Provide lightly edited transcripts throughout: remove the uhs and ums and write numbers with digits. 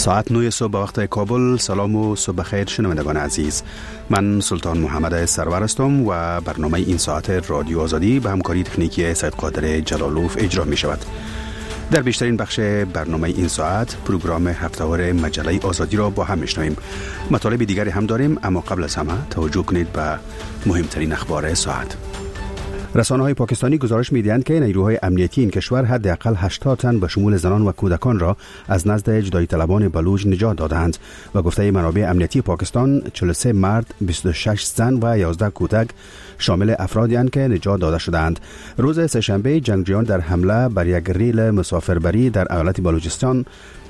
ساعت 9 صبح به وقت کابل. سلام و صبح خیر شنوندگان عزیز. من سلطان محمد سرور هستم و برنامه این ساعت رادیو آزادی به همکاری تکنیکی سید قادر جلالوف اجرا می شود. در بیشترین بخش برنامه این ساعت پروگرام هفته‌وار مجله آزادی را با هم میشنویم. مطالب دیگری هم داریم، اما قبل از همه توجه کنید به مهمترین اخبار ساعت. رسانه‌های پاکستانی گزارش می‌دهند که نیروهای امنیتی این کشور حداقل 80 تن به شمول زنان و کودکان را از نزد جدایی طلبان بلوچ نجات دادند و گفته منابع امنیتی پاکستان 43 مرد، 26 زن و 11 کودک شامل افرادی اند که نجات داده شدند. روز سه‌شنبه جنگجویان در حمله بر یک ریل مسافربری در ایالت بلوچستان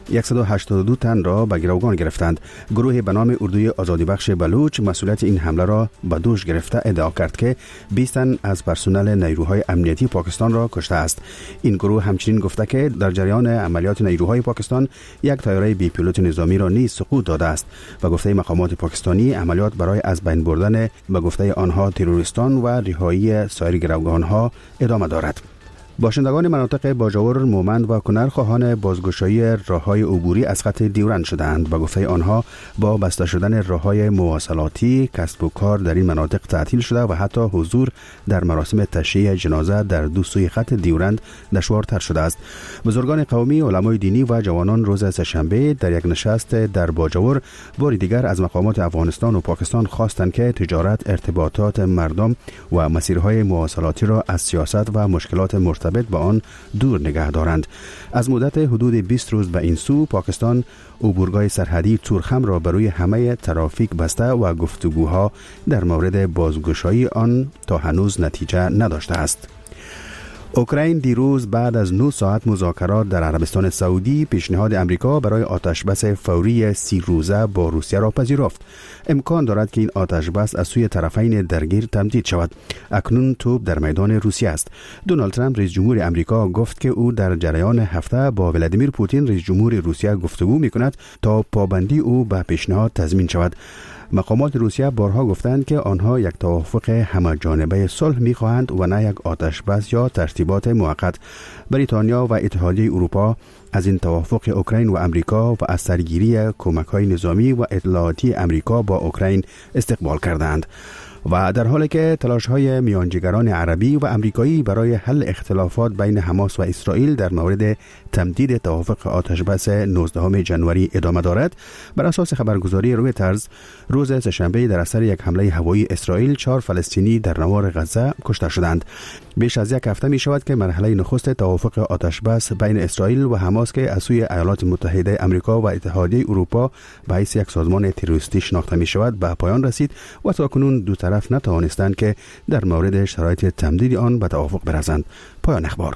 182 تن را به گروگان گرفتند. گروه به نام اردوی آزادی بخش بلوچ مسئولیت این حمله را به دوش گرفته ادعا کرد که 20 تن از پرسنل نیروهای امنیتی پاکستان را کشته است. این گروه همچنین گفته که در جریان عملیات نیروهای پاکستان یک طیاره بی پیلوت نظامی را نیز سقوط داده است و گفته مقامات پاکستانی عملیات برای از بین بردن به گفته آنها تروریستان و رهایی سایر گروگان‌ها ادامه دارد. باشندگان مناطق باجاور، مومند و کنر خواهان بازگشایی راه‌های عبوری از خط دیورند شدند. به گفته آنها با بسته شدن راه‌های مواصلاتی کسب و کار در این مناطق تعطیل شده و حتی حضور در مراسم تشییع جنازه در دو سوی خط دیورند دشوارتر شده است. بزرگان قومی، علمای دینی و جوانان روز سه‌شنبه در یک نشست در باجاور بار دیگر از مقامات افغانستان و پاکستان خواستند که تجارت، ارتباطات مردم و مسیرهای مواصلاتی را از سیاست و مشکلات مرتبط به آن دور نگه دارند. از مدت حدود 20 روز به این سو پاکستان عبورگاه سرحدی تورخم را بروی همه ترافیک بسته و گفتگوها در مورد بازگشایی آن تا هنوز نتیجه نداشته است. اوکراین دیروز بعد از 9 ساعت مذاکرات در عربستان سعودی پیشنهاد امریکا برای آتشبس فوری 30 روزه با روسیه را پذیرفت. امکان دارد که این آتشبس از سوی طرفین درگیر تمدید شود. اکنون توپ در میدان روسیه است. دونالد ترامپ رئیس جمهور امریکا گفت که او در جریان هفته با ولادیمیر پوتین رئیس جمهور روسیه گفتگو می‌کند تا پابندی او به پیشنهاد تضمین شود. مقامات روسیه بارها گفتند که آنها یک توافق همه‌جانبه صلح می‌خواهند و نه یک آتشبس یا ترتیبات موقت. بریتانیا و اتحادیه اروپا از این توافق اوکراین و امریکا و از سرگیری کمک‌های نظامی و اطلاعاتی امریکا با اوکراین استقبال کردند. و در حالی که تلاش‌های میانجیگران عربی و امریکایی برای حل اختلافات بین حماس و اسرائیل در مورد تمدید توافق آتشبس 19 ژانویه ادامه دارد، بر اساس خبرگزاری رویترز روز سه‌شنبه در اثر یک حمله هوایی اسرائیل 4 فلسطینی در نوار غزه کشته شدند. بیش از یک هفته می شود که مرحله نخست توافق آتشبس بین اسرائیل و حماس که از سوی ایالات متحده آمریکا و اتحادیه اروپا به حیث یک سازمان تروریستی شناخته می شود به پایان رسید و تاکنون دو طرف نتوانستند که در مورد شرایط تمدید آن به توافق برسند. پایان اخبار.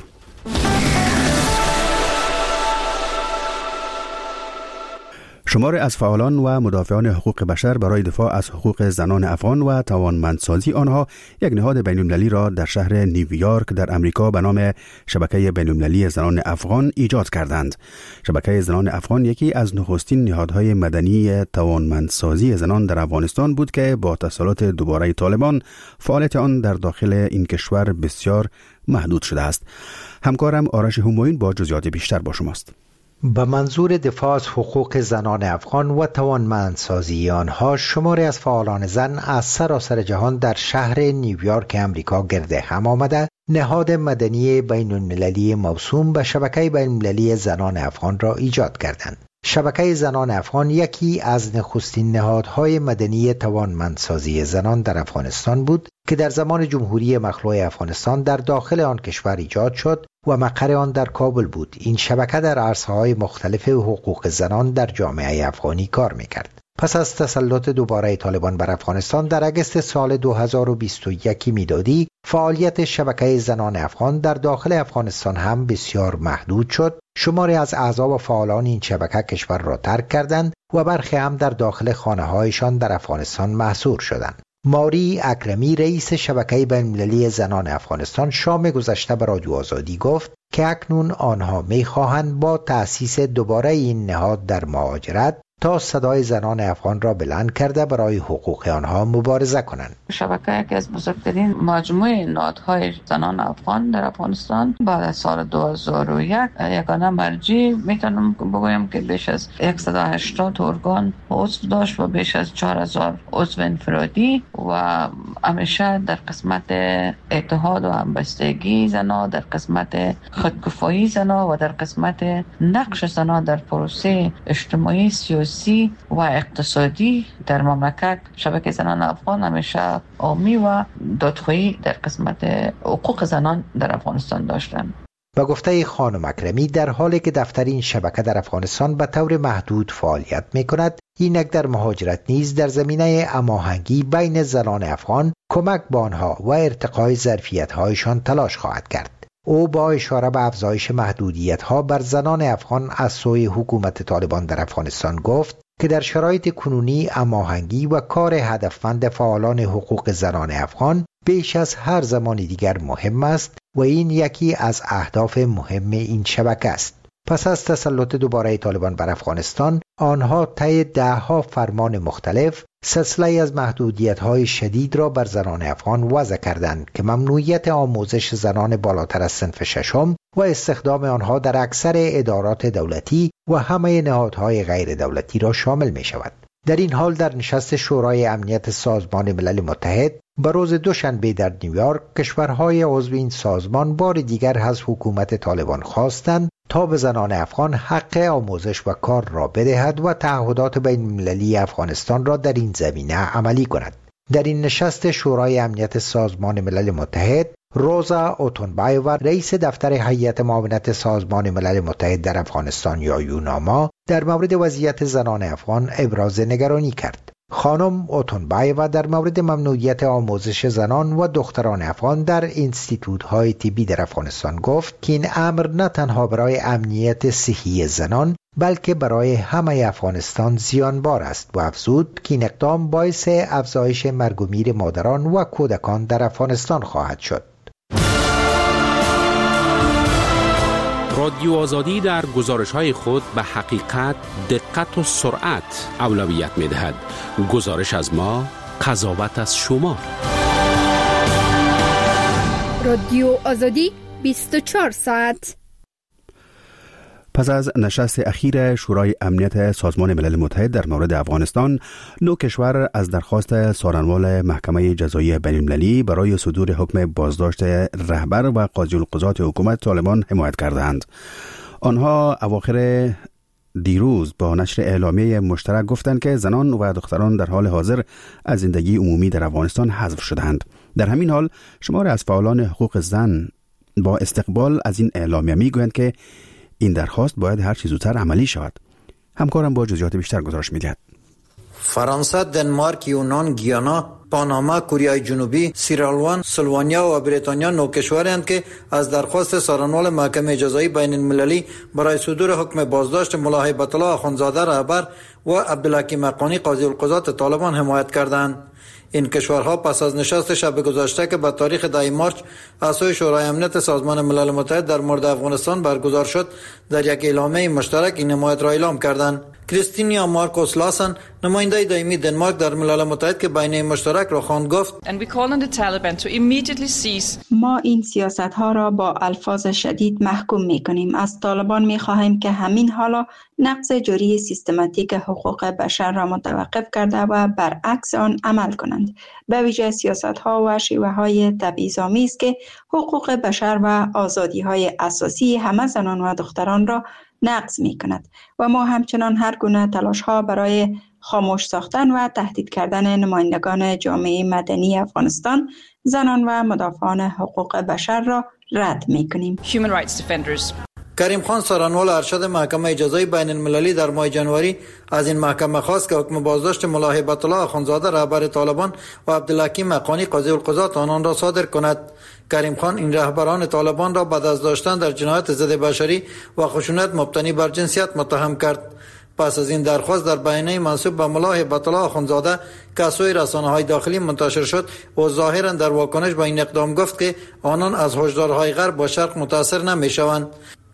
شماری از فعالان و مدافعان حقوق بشر برای دفاع از حقوق زنان افغان و توانمندسازی آنها یک نهاد بین‌المللی را در شهر نیویورک در امریکا به نام شبکه بین‌المللی زنان افغان ایجاد کردند. شبکه زنان افغان یکی از نخستین نهادهای مدنی توانمندسازی زنان در افغانستان بود که با تسلط دوباره طالبان فعالیت آن در داخل این کشور بسیار محدود شده است. همکارم آرش همایون با جزئیات بیشتر با شماست. به منظور دفاع از حقوق زنان افغان و توانمندسازی آنها، شماری از فعالان زن از سراسر جهان در شهر نیویورک امریکا گرد هم آمده نهاد مدنی بین المللی موسوم به شبکه بین المللی زنان افغان را ایجاد کردند. شبکه زنان افغان یکی از نخستین نهادهای مدنی توانمندسازی زنان در افغانستان بود که در زمان جمهوری مخلوع افغانستان در داخل آن کشور ایجاد شد و مقر آن در کابل بود. این شبکه در عرصه‌های مختلف حقوق زنان در جامعه افغانی کار می‌کرد. پس از تسلط دوباره طالبان بر افغانستان در اگست سال 2021 میلادی، فعالیت شبکه زنان افغان در داخل افغانستان هم بسیار محدود شد. شماری از اعضا و فعالان این شبکه کشور را ترک کردند و برخی هم در داخل خانه‌هایشان در افغانستان محصور شدند. ماری اکرمی رئیس شبکه بین‌المللی زنان افغانستان شام گذشته به رادیو آزادی گفت که اکنون آنها می‌خواهند با تأسیس دوباره این نهاد در مهاجرت تا صدای زنان افغان را بلند کرده برای حقوق آنها مبارزه کنند. شبکه یکی از بزرگترین مجموعه نهادهای زنان افغان در افغانستان بعد از سال 2001 یگانه مرجع میتونم بگویم که بیش از 180 ارگان عضو داشت و بیش از 4000 عضو انفرادی و همیشه در قسمت اتحاد و همبستگی زنان، در قسمت خودکفایی زنان و در قسمت نقش زنان در پروسه اجتماعی، سیاسی و اقتصادی در مملکت شبکه زنان افغان همیشه عامی و دادخواهی در قسمت حقوق زنان در افغانستان داشتند. به گفته خانم اکرمی، در حالی که دفتر این شبکه در افغانستان به طور محدود فعالیت می‌کند، اینک در مهاجرت نیز در زمینه هماهنگی بین زنان افغان کمک به آنها و ارتقای ظرفیت‌هایشان تلاش خواهد کرد. او با اشاره به افزایش محدودیت‌ها بر زنان افغان از سوی حکومت طالبان در افغانستان گفت که در شرایط کنونی هماهنگی و کار هدفمند فعالان حقوق زنان افغان بیش از هر زمان دیگر مهم است و این یکی از اهداف مهم این شبکه است. پس از تسلط دوباره طالبان بر افغانستان، آنها طی ده‌ها فرمان مختلف سلسله از محدودیت‌های شدید را بر زنان افغان وضع کردند که ممنوعیت آموزش زنان بالاتر از صنف ششم و استخدام آنها در اکثر ادارات دولتی و همه نهادهای غیر دولتی را شامل می شود. در این حال در نشست شورای امنیت سازمان ملل متحد به روز دوشنبه در نیویورک، کشورهای عضو این سازمان بار دیگر از حکومت طالبان خواستند تا به زنان افغان حق آموزش و کار را بدهد و تعهدات بین المللی افغانستان را در این زمینه عملی کند. در این نشست شورای امنیت سازمان ملل متحد، روزا اوتونبایووا، رئیس دفتر هیئت معاونت سازمان ملل متحد در افغانستان یا یوناما، در مورد وضعیت زنان افغان ابراز نگرانی کرد. خانم اوتونبایووا در مورد ممنوعیت آموزش زنان و دختران افغان در اینستیتوت‌های طبی در افغانستان گفت که این امر نه تنها برای امنیت صحی زنان بلکه برای همه افغانستان زیانبار است و افزود که این اقدام باعث افزایش مرگ و میر مادران و کودکان در افغانستان خواهد شد. رادیو آزادی در گزارش‌های خود به حقیقت، دقت و سرعت اولویت می‌دهد. گزارش از ما، قضاوت از شما. رادیو آزادی 24 ساعت. پس از نشست اخیر شورای امنیت سازمان ملل متحد در مورد افغانستان، 9 کشور از درخواست سارنوال محکمه جزایی بین المللی برای صدور حکم بازداشت رهبر و قاضی القضات حکومت طالبان حمایت کردند. آنها اواخر دیروز با نشر اعلامیه مشترک گفتند که زنان و دختران در حال حاضر از زندگی عمومی در افغانستان حذف شدند. در همین حال شماری از فعالان حقوق زن با استقبال از این اعلامیه میگویند که این درخواست باید هر چه زودتر عملی شود. همکارم با جزئیات بیشتر گزارش می‌دهد. فرانسه، دنمارک، یونان، گیانا، پاناما، کره جنوبی، سیرالوان، سلوانیا و بریتانیا 9 کشورند که از درخواست سارنوال محکمه جزایی بین المللی برای صدور حکم بازداشت ملا هیبت الله اخندزاده رهبر و عبدالحکیم حقانی قاضی القضات طالبان حمایت کردند. این کشورها پس از نشست شب گذشته که به تاریخ 10 مارچ از سوی شورای امنیت سازمان ملل متحد در مورد افغانستان برگزار شد، در یک اعلامیه مشترک این حمایت را اعلام کردند. کریستینیا مارکوس لاسن، نماینده دائمی دنمارک در ملل متحد که بیانیه مشترک را خواند، گفت ما این سیاست‌ها را با الفاظ شدید محکوم می‌کنیم. از طالبان می‌خواهیم که همین حالا نقض جاری سیستماتیک حقوق بشر را متوقف کرده و برعکس آن عمل کنند. به ویژه سیاست‌ها و شیوه‌های تبعیض‌آمیز که حقوق بشر و آزادی‌های اساسی همه زنان و دختران را نقض می‌کند و ما همچنان هر گونه تلاش‌ها برای خاموش ساختن و تهدید کردن نمایندگان جامعه مدنی افغانستان، زنان و مدافعان حقوق بشر را رد می‌کنیم. کریم خان، سارنوال ارشد محکمه جزایی بین المللی، در ماه جنوری از این محکمه خواست که حکم بازداشت ملا هیبت الله اخندزاده رهبر طالبان و عبدالحکیم حقانی قاضی القضات آنان را صادر کند. کریم خان این رهبران طالبان را بعد از داشتن در جنایت ضد بشری و خشونت مبتنی بر جنسیت متهم کرد. پس از این درخواست در بیانیه منسوب به ملا هیبت الله اخندزاده که از سوی رسانه‌های داخلی منتشر شد و ظاهراً در واکنش به این اقدام گفت که آنان از هشدارهای غرب و شرق متاثر نمی‌شوند.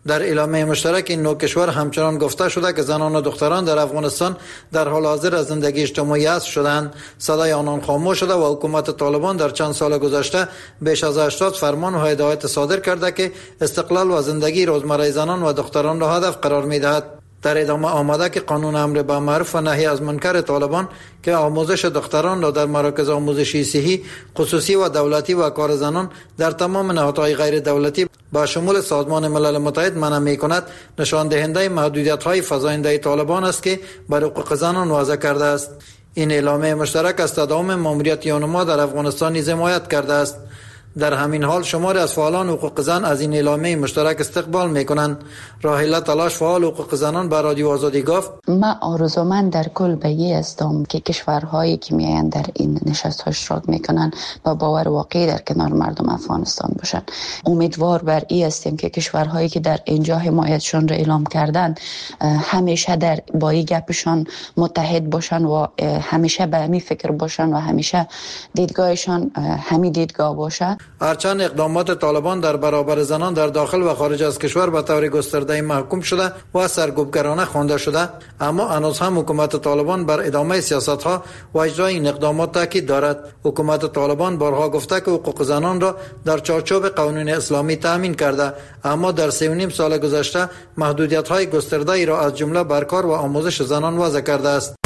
در اعلامیه مشترک این نوع کشور همچنان گفته شده که زنان و دختران در افغانستان در حال حاضر از زندگی اجتماعی حذف شدند، صدای آنان خاموش شده و حکومت طالبان در چند سال گذشته بیش از 80 فرمان و هدایت صادر کرده که استقلال و زندگی روزمره زنان و دختران را هدف قرار می‌دهد. در ادامه آمده که قانون امر بالمعروف و نهی از منکر طالبان که آموزش دختران را در مراکز آموزشی صحی خصوصی و دولتی و کار زنان در تمام نهادهای غیر دولتی با شمول سازمان ملل متحد منع می‌کند، نشان دهنده محدودیت‌های فزاینده طالبان است که بر حقوق زنان وضع کرده است. این اعلامیه مشترک از تداوم ماموریت یونما در افغانستان نیز حمایت کرده است. در همین حال شماری از فعالان حقوق زن از این اعلامیه مشترک استقبال میکنند. راهله تلاش فعال حقوق زنان به رادیو آزادی گفت: من آرزومند در کل به این هستم که کشورهایی که میآیند در این نشست ها اشتراک میکنن با باور واقعی در کنار مردم افغانستان باشن. امیدوار بر این هستیم که کشورهایی که در اینجا حمایتشان را اعلام کردن همیشه در با این گپشان متحد باشن و همیشه به همین فکر باشن و همیشه دیدگاهشان همین دیدگاه باشه. هرچند اقدامات طالبان در برابر زنان در داخل و خارج از کشور به طور گسترده محکوم شده و سرکوبگرانه خوانده شده، اما هنوز هم حکومت طالبان بر ادامه سیاست‌ها و اجرای این اقدامات تاکید دارد. حکومت طالبان بارها گفته که حقوق زنان را در چارچوب قانون اسلامی تامین کرده، اما در 3.5 سال گذشته محدودیت‌های گسترده‌ای را از جمله بر کار و آموزش زنان وضع کرده است.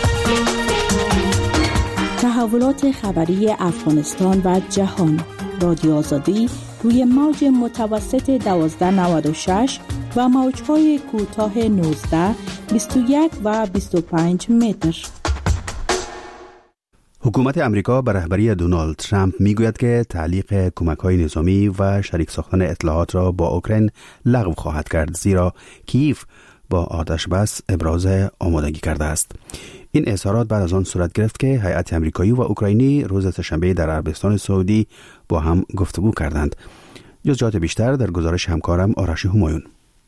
تحولات خبری افغانستان و جهان. رادیو آزادی روی موج متوسط 1296 و موج‌های کوتاه 19، 21 و 25 متر. حکومت امریکا به رهبری دونالد ترامپ میگوید که تعلیق کمک‌های نظامی و شریک ساختن اطلاعات را با اوکراین لغو خواهد کرد، زیرا کیف با آتش بس ابراز آمادگی کرده است. این اظهارات بعد از آن صورت گرفت که هیئت امریکایی و اوکراینی روز سه‌شنبه در عربستان سعودی با هم گفتگو کردند. جزئیات بیشتر در گزارش همکارم آرش همایون.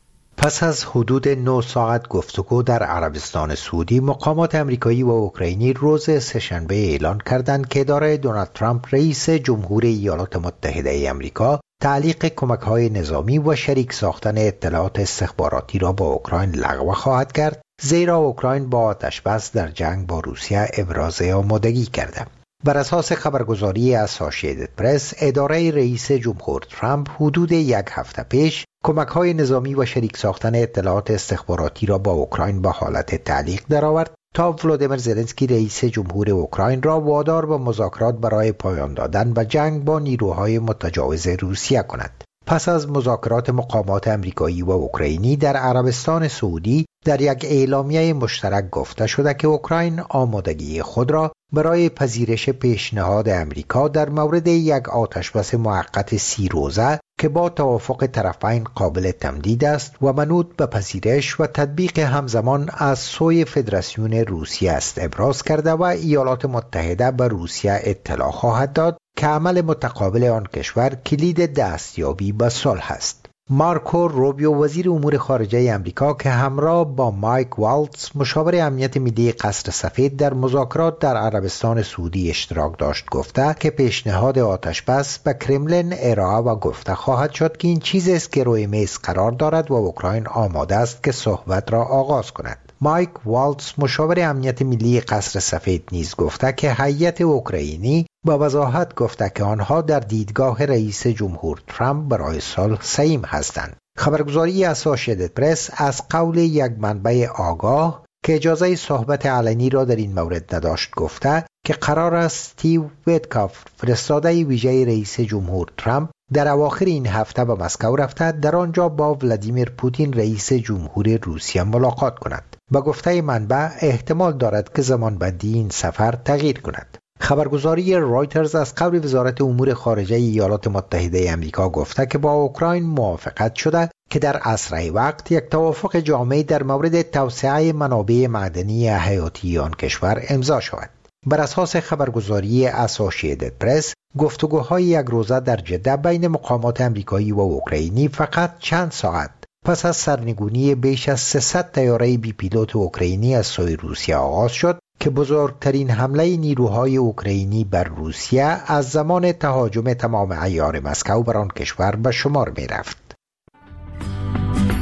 پس از حدود 9 ساعت گفتگو در عربستان سعودی، مقامات امریکایی و اوکراینی روز سه‌شنبه اعلان کردند که اداره دونالد ترامپ رئیس جمهور ایالات متحده امریکا تعلیق کمک‌های نظامی و شریک ساختن اطلاعات استخباراتی را با اوکراین لغو خواهد کرد، زیرا اوکراین با آتش‌بس در جنگ با روسیه ابراز آمادگی کرده. بر اساس خبرگزاری اسوسییتد پرس، اداره رئیس جمهور ترامپ حدود 1 هفته پیش کمک‌های نظامی و شریک ساختن اطلاعات استخباراتی را با اوکراین به حالت تعلیق درآورد تا ولودیمیر زلنسکی رئیس جمهور اوکراین را وادار به مذاکرات برای پایان دادن به جنگ با نیروهای متجاوز روسیه کند. پس از مذاکرات مقامات امریکایی و اوکراینی در عربستان سعودی، در یک اعلامیه مشترک گفته شده که اوکراین آمادگی خود را برای پذیرش پیشنهاد امریکا در مورد یک آتشبس موقت 30 روزه که با توافق طرفین قابل تمدید است و منوط به پذیرش و تطبیق همزمان از سوی فدراسیون روسیه است ابراز کرده و ایالات متحده به روسیه اطلاع خواهد داد که عمل متقابل آن کشور کلید دستیابی به صلح است. مارکو روبیو وزیر امور خارجه امریکا که همراه با مایک والتز مشاور امنیت ملی قصر سفید در مذاکرات در عربستان سعودی اشتراک داشت، گفته که پیشنهاد آتشبس به کرملین ارائه و گفته خواهد شد که این چیزی است که روی میز قرار دارد و اوکراین آماده است که صحبت را آغاز کند. مایک والتز مشاور امنیت ملی قصر سفید نیز گفته که هیئت اوکراینی با وضاحت گفته که آنها در دیدگاه رئیس جمهور ترامپ برای صلح سعیم هستند. خبرگزاری اسوسییتد پرس از قول یک منبع آگاه که اجازه صحبت علنی را در این مورد نداشت گفته که قرار است استیو ویتکاف، فرستاده ویژه رئیس جمهور ترامپ، در اواخر این هفته به مسکو رفته در آنجا با ولادیمیر پوتین رئیس جمهور روسیه ملاقات کند. به گفته منبع احتمال دارد که زمانبندی این سفر تغییر کند. خبرگزاری رایترز از قول وزارت امور خارجه ایالات متحده امریکا گفته که با اوکراین موافقت شده که در اسرع وقت یک توافق جامع در مورد توسعه منابع معدنی حیاتی آن کشور امضا شود. بر اساس خبرگزاری اسوسییتد پرس، گفتگوهای یک روزه در جده بین مقامات امریکایی و اوکراینی فقط چند ساعت پس از سرنگونی بیش از 300 طیاره بی پیلوت اوکراینی از سوی روسیه آغاز شد که بزرگترین حمله نیروهای اوکراینی بر روسیه از زمان تهاجم تمام عیار مسکو بر آن کشور به شمار می رفت.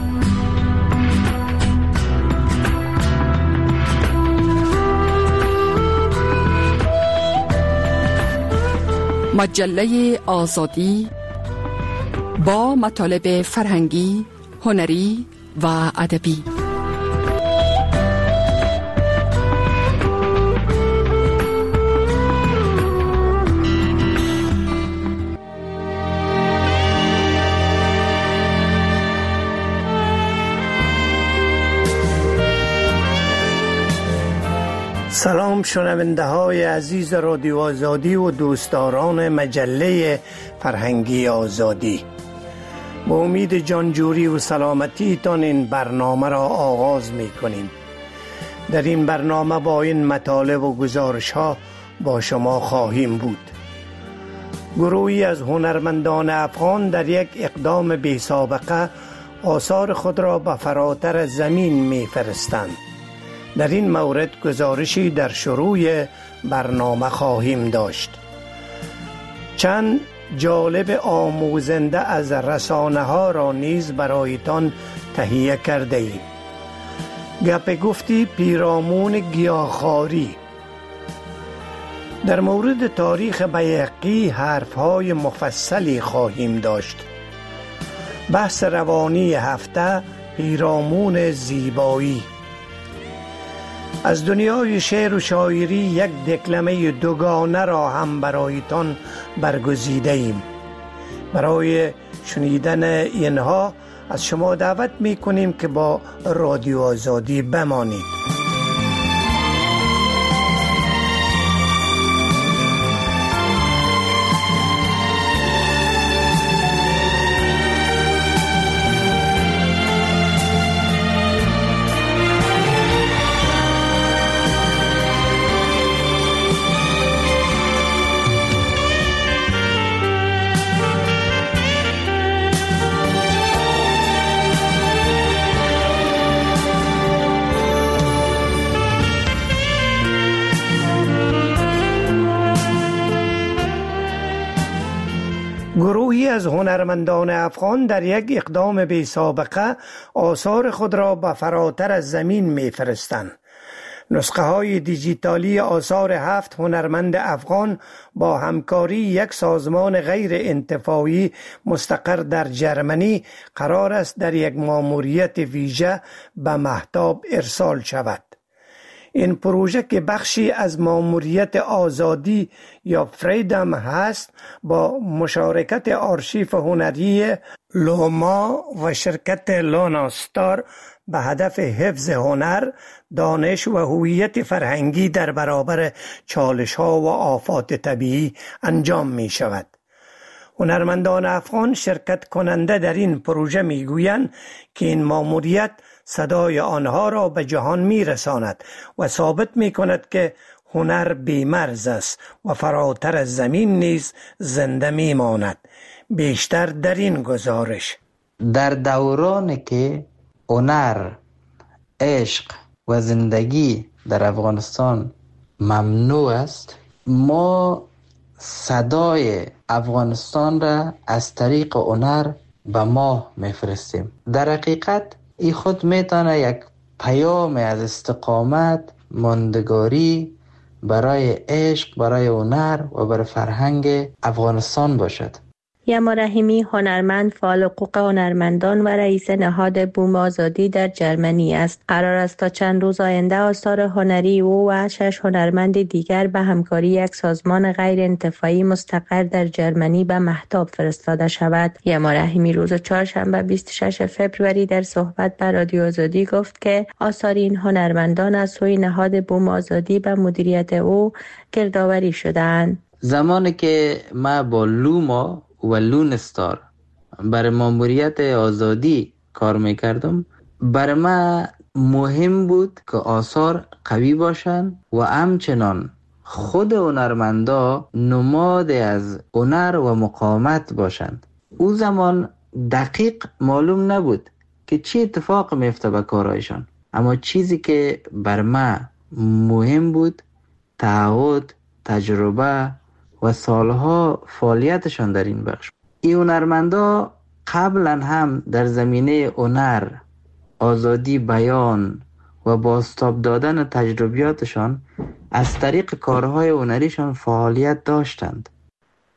مجله آزادی با مطالب فرهنگی، هنری و ادبی. سلام شنونده های عزیز رادیو آزادی و دوستداران مجله فرهنگی آزادی. با امید جانجوری و سلامتی تان این برنامه را آغاز می کنیم. در این برنامه با این مطالب و گزارش ها با شما خواهیم بود. گروهی از هنرمندان افغان در یک اقدام بی سابقه آثار خود را به فراتر زمین می فرستند. در این مورد گزارشی در شروع برنامه خواهیم داشت. چند جالب آموزنده از رسانه ها را نیز برایتان تهیه کرده ایم. گپ گفتی پیرامون گیاهخواری. در مورد تاریخ بیهقی حرفهای مفصلی خواهیم داشت. بحث روانی هفته پیرامون زیبایی. از دنیای شعر و شاعری یک دکلمه دوگانه را هم برایتان برگزیده ایم. برای شنیدن اینها از شما دعوت می کنیم که با رادیو آزادی بمانید. گروهی از هنرمندان افغان در یک اقدام بی سابقه آثار خود را به فراتر از زمین می فرستند. نسخه های دیجیتالی آثار 7 هنرمند افغان با همکاری یک سازمان غیر انتفاعی مستقر در جرمنی قرار است در یک ماموریت ویژه به مهتاب ارسال شود. این پروژه که بخشی از ماموریت آزادی یا فریدم هست، با مشارکت آرشیف هنری لوما و شرکت لوناستار به هدف حفظ هنر، دانش و هویت فرهنگی در برابر چالش‌ها و آفات طبیعی انجام می شود. هنرمندان افغان شرکت کننده در این پروژه می گویند که این ماموریت صدای آنها را به جهان می رساند و ثابت می کند که هنر بی‌مرز است و فراتر از زمین نیز زنده می ماند. بیشتر در این گزارش. در دورانی که هنر، عشق و زندگی در افغانستان ممنوع است، ما صدای افغانستان را از طریق هنر به ماه میفرستیم. در حقیقت این خود میتونه یک پیام از استقامت، ماندگاری برای عشق، برای هنر و برای فرهنگ افغانستان باشد. یما رحیمی هنرمند، فعال حقوق هنرمندان و رئیس نهاد بوم آزادی در جرمنی است. قرار است تا چند روز آینده آثار هنری او و 6 هنرمند دیگر به همکاری یک سازمان غیر انتفاعی مستقر در جرمنی به مهتاب فرستاده شود. یما رحیمی روز چهارشنبه 26 فوریه در صحبت با رادیو آزادی گفت که آثار این هنرمندان از سوی نهاد بوم آزادی به مدیریت او گردآوری شدند. زمانی که ما با لوما و لونستار برای ماموریت آزادی کار میکردم، برای ما مهم بود که آثار قوی باشن و همچنان خود هنرمندا نماد از هنر و مقاومت باشند. او زمان دقیق معلوم نبود که چی اتفاق میفته به کارایشان، اما چیزی که بر ما مهم بود تعهد، تجربه و سالها فعالیتشان در این بخش. این هنرمندا قبلا هم در زمینه هنر، آزادی بیان و بازتاب دادن تجربیاتشان از طریق کارهای هنریشان فعالیت داشتند.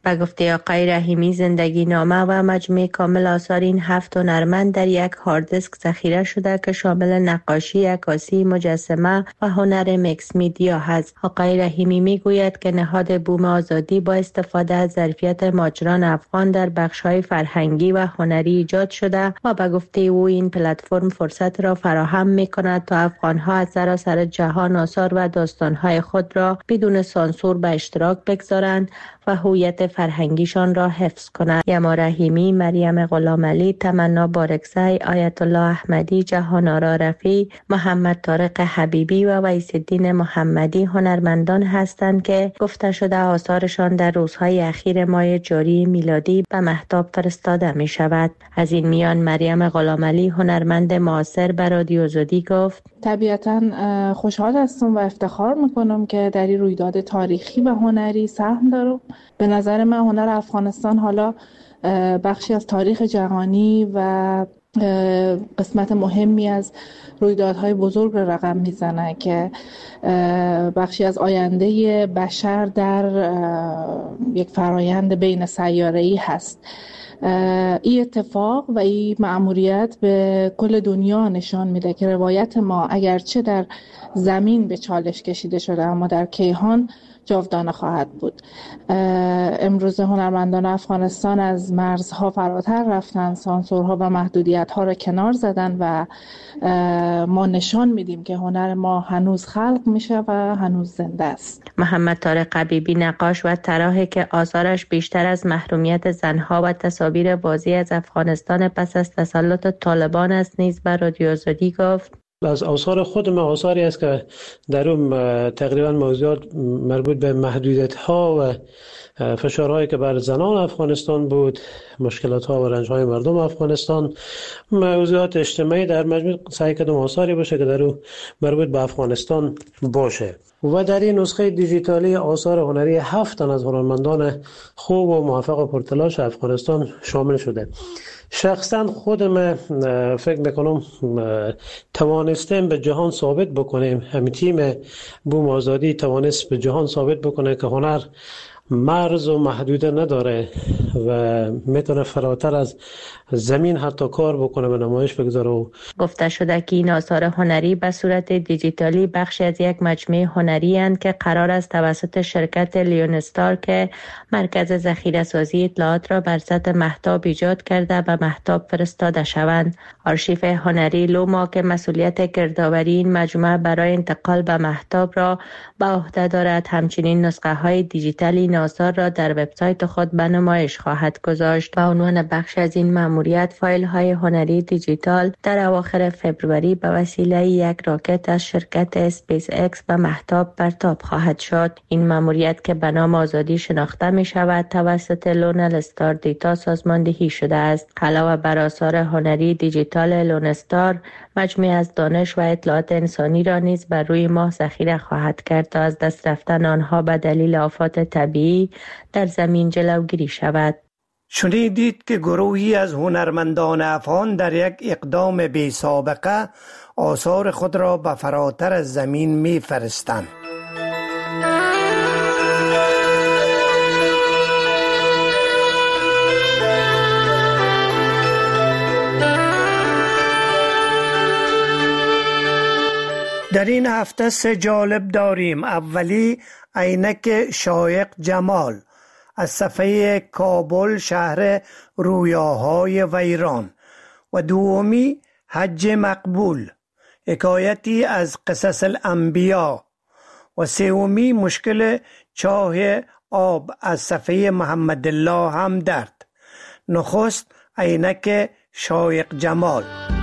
به گفته آقای رحیمی زندگی نامه و مجموعه کامل آثار این 7 هنرمند در یک هارد دیسک ذخیره شده که شامل نقاشی، عکاسی، مجسمه و هنر میکس میدیا هست. آقای رحیمی میگوید که نهاد بوم آزادی با استفاده از ظرفیت ماجران افغان در بخش‌های فرهنگی و هنری ایجاد شده و به گفته او این پلتفرم فرصت را فراهم می‌کند تا افغان‌ها از سراسر جهان آثار و داستان‌های خود را بدون سانسور به اشتراک بگذارند و هویت فرهنگیشان را حفظ کنند. یما رحیمی، مریم غلامعلی، تمنا بارکزی، آیت الله احمدی، جهان آرا رفیع، محمد طارق حبیبی و ویس الدین محمدی هنرمندان هستند که گفته شده آثارشان در روزهای اخیر ماه جاری میلادی به مهتاب فرستاده می شود. از این میان مریم غلامعلی هنرمند معاصر به رادیو آزادی گفت: طبیعتاً خوشحال هستم و افتخار میکنم که در این رویداد تاریخی و هنری سهم دارم. به نظر من هنر افغانستان حالا بخشی از تاریخ جهانی و قسمت مهمی از رویدادهای بزرگ را رقم میزنه که بخشی از آینده بشر در یک فرایند بین سیاره‌ای هست. این اتفاق و این مأموریت به کل دنیا نشان میده که روایت ما اگرچه در زمین به چالش کشیده شده اما در کیهان جاودانه خواهد بود. امروز هنرمندان افغانستان از مرزها فراتر رفتن، سانسورها و محدودیت‌ها را کنار زدن و ما نشان میدیم که هنر ما هنوز خلق میشه و هنوز زنده است. محمد طارق حبیبی نقاش و طراحی که آثارش بیشتر از محرومیت زنها و تصاویر بازی از افغانستان پس از تسلط طالبان است نیز به رادیو آزادی گفت: از آثار خود ما آثاری است که در اون تقریبا موضوعات مربوط به محدودیت‌ها و فشارهایی که بر زنان افغانستان بود، مشکلات‌ها و رنج‌های مردم افغانستان، موضوعات اجتماعی در مجموع سعی کردم آثاری باشه که در اون مربوط به افغانستان باشه. و در این نسخه دیجیتالی آثار هنری 7 تن از هنرمندان خوب و موفق و پرتلاش افغانستان شامل شده. شخصا خودم فکر میکنم توانستیم به جهان ثابت بکنیم، همین تیم بوم آزادی توانست به جهان ثابت بکنه که هنر مرز و محدوده نداره و میتونه فراتر از زمین حتی کار بکنه و نمایش بگذاره. گفته شده که این آثار هنری به صورت دیجیتالی بخشی از یک مجموعه هنری اند که قرار است توسط شرکت لیونستار که مرکز ذخیره سازی اطلاعات را بر سطح مهتاب ایجاد کرده به مهتاب فرستاده شوند. آرشیف هنری لوما که مسئولیت گردآوری این مجموعه برای انتقال به مهتاب را به عهده دارد، همچنین نسخه های دیجیتال این آثار را در وبسایت خود به نمایش خواهد گذاشت. به عنوان بخش از این مأموریت فایل های هنری دیجیتال در اواخر فوریه به وسیله یک راکت از شرکت اسپیس اکس به مهتاب پرتاب خواهد شد. این مأموریت که به نام آزادی شناخته می شود توسط لونل استار دیتا سازماندهی شده است. علاوه بر آثار هنری دیجیتال، لونستار مجموعه از دانش و اطلاعات انسانی را نیز بر روی ماه ذخیره خواهد کرد تا از دست رفتن آنها به دلیل آفات طبیعی در زمین جلوگیری شود. شنیدید که گروهی از هنرمندان افغان در یک اقدام بی سابقه آثار خود را به فراتر از زمین می فرستند. در این هفته 3 جالب داریم. اولی عینک شایق جمال از صفحه کابل شهر رویاهای ویران و دومی حج مقبول حکایتی از قصص الانبیا و سومی مشکل چاه آب از صفحه محمد الله همدرد. نخست عینک شایق جمال.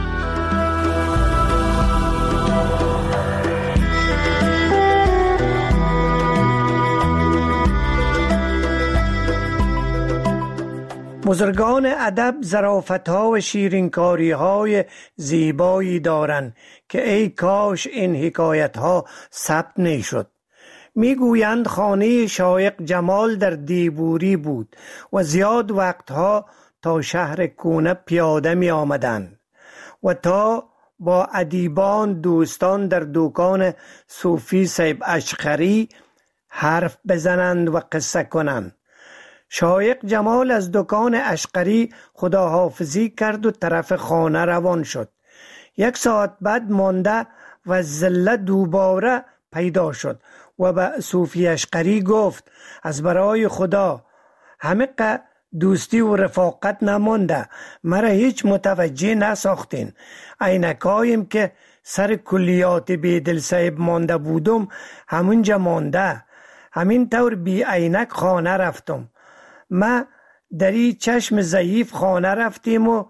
بزرگان ادب ظرافت‌ها و شیرینکاری‌های زیبایی دارند که ای کاش این حکایت‌ها ثبت نشد. میگویند خانه شایق جمال در دیبوری بود و زیاد وقتها تا شهر کونه پیاده می آمدند و تا با ادیبان دوستان در دکان صوفی صاحب اشقری حرف بزنند و قصه کنند. شایق جمال از دکان اشقری خداحافظی کرد و طرف خانه روان شد. 1 ساعت بعد مانده و زله دوباره پیدا شد و به صوفی اشقری گفت از برای خدا همه دوستی و رفاقت نمانده، مرا هیچ متوجه نساختین. عینکایم که سر کلیات بیدل صاحب مانده بودم همونجا مانده، همین طور بی عینک خانه رفتم. ما دری چشم ضعیف خانه رفتیم و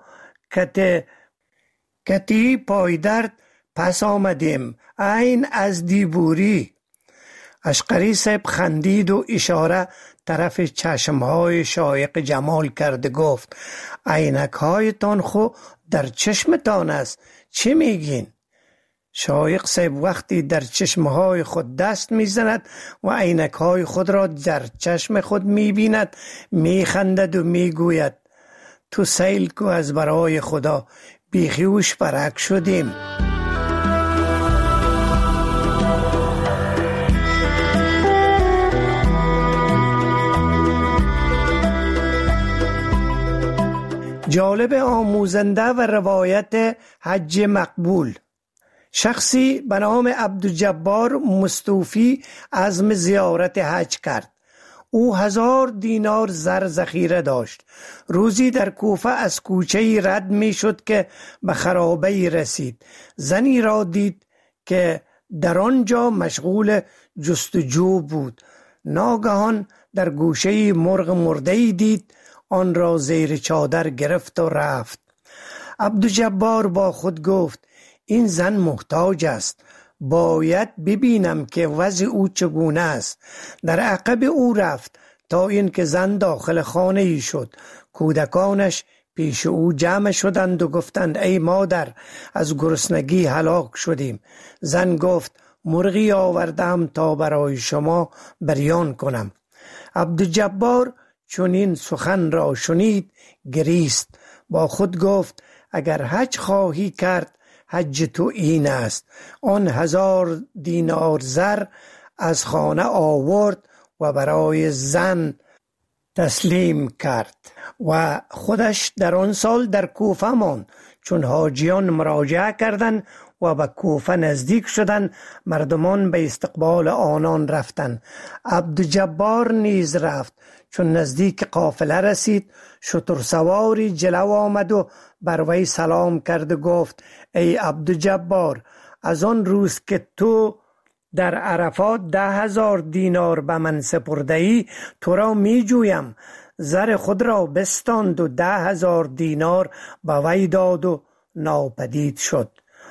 کتی پایدرد پس آمدیم، عین از دیبوری. اشقری صاحب خندید و اشاره طرف چشمهای شایق جمال کرد، گفت عینک هایتان خو در چشمتان است، چی میگین؟ شایق صاحب وقتی در چشمهای خود دست میزند و عینک های خود را در چشم خود میبیند میخندد و میگوید تو سیل کو از برای خدا، بیخیوش برک شدیم. جالب آموزنده و روایت حج مقبول. شخصی به نام عبدالجبار مستوفی عزم زیارت حج کرد. او 1000 دینار زر ذخیره داشت. روزی در کوفه از کوچه‌ای رد می شد که به خرابه‌ای رسید. زنی را دید که در آنجا مشغول جستجو بود. ناگهان در گوشه‌ای مرغ مرده‌ای دید، آن را زیر چادر گرفت و رفت. عبدالجبار با خود گفت این زن محتاج است، باید ببینم که وضع او چگونه است. در عقب او رفت تا اینکه زن داخل خانه ای شد. کودکانش پیش او جمع شدند و گفتند ای مادر، از گرسنگی هلاک شدیم. زن گفت مرغی آوردم تا برای شما بریان کنم. عبدالجبار چون این سخن را شنید گریست. با خود گفت اگر حج خواهی کرد حج تو این است. آن 1000 دینار زر از خانه آورد و برای زن تسلیم کرد و خودش در آن سال در کوفه ماند. چون حاجیان مراجعه کردند و به کوفه نزدیک شدند، مردمان به استقبال آنان رفتند. عبدالجبار نیز رفت. چون نزدیک قافله رسید، شترسواری جلو آمد و بر وی سلام کرد و گفت ای عبدالجبار، از آن روز که تو در عرفات 10,000 دینار به من سپرده ای، تو را می جویم. زر خود را بستاند و 10,000 دینار به وی داد و ناپدید شد.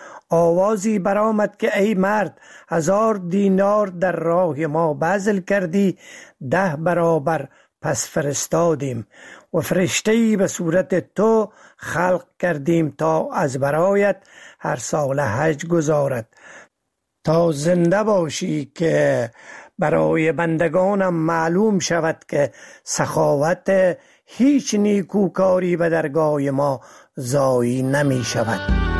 آوازی برآمد که ای مرد، 1000 دینار در راه ما بذل کردی، 10 برابر پس فرستادیم و فرشته‌ای به صورت تو خلق کردیم تا از برایت هر سال حج گزارد، تا زنده باشی که برای بندگانم معلوم شود که سخاوت هیچ نیکوکاری به درگاه ما ضایع نمی شود.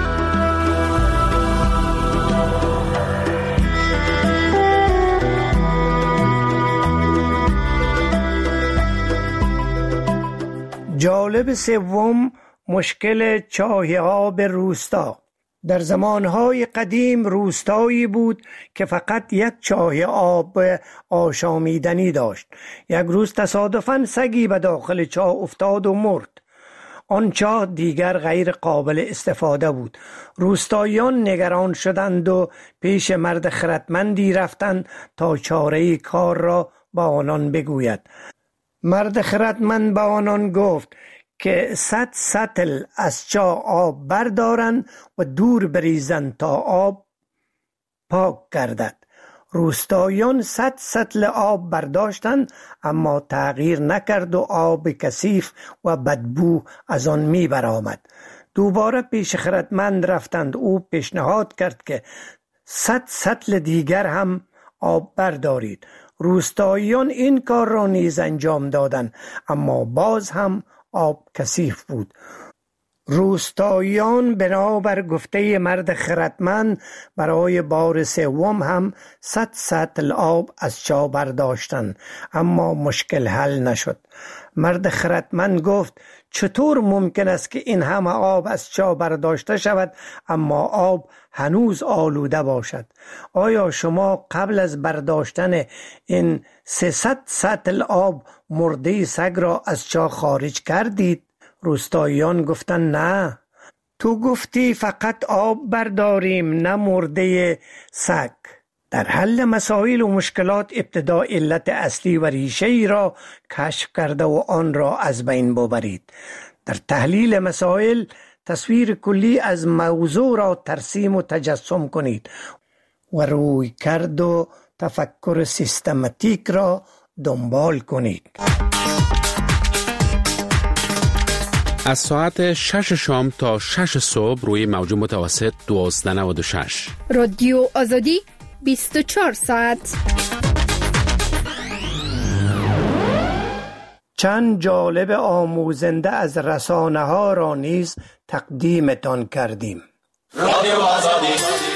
جالب سوم، مشکل چاه آب روستا. در زمانهای قدیم روستایی بود که فقط یک چاه آب آشامیدنی داشت. یک روز تصادفاً سگی به داخل چاه افتاد و مرد. آن چاه دیگر غیر قابل استفاده بود. روستاییان نگران شدند و پیش مرد خردمندی رفتند تا چاره کار را با آنان بگوید. مرد خردمند به آنان گفت که 100 سطل از چاه آب بردارند و دور بریزند تا آب پاک گردد. روستاییان 100 سطل آب برداشتند، اما تغییر نکرد و آب کثیف و بدبو از آن می برآمد. دوباره پیش خردمند رفتند. او پیشنهاد کرد که 100 سطل دیگر هم آب بردارید. روستاییان این کار را نیز انجام دادند، اما باز هم آب کثیف بود. روستاییان بنابر گفته مرد خردمند برای بار سوم هم 100 سطل آب از چاه برداشتند، اما مشکل حل نشد. مرد خردمند گفت چطور ممکن است که این همه آب از چاه برداشته شود اما آب هنوز آلوده باشد؟ آیا شما قبل از برداشتن این 300 سطل آب مرده سگ را از چاه خارج کردید؟ روستاییان گفتند نه، تو گفتی فقط آب برداریم نه مرده سگ. در حل مسائل و مشکلات ابتدا علت اصلی و ریشه ای را کشف کرده و آن را از بین ببرید. در تحلیل مسائل تصویر کلی از موضوع را ترسیم و تجسم کنید و روی کرد و تفکر سیستماتیک را دنبال کنید. از ساعت 6 شام تا 6 صبح روی موج متوسط 1296 رادیو آزادی 24 ساعت. چند جالب آموزنده از رسانه ها را نیز تقدیمتان کردیم. رادیو آزادی.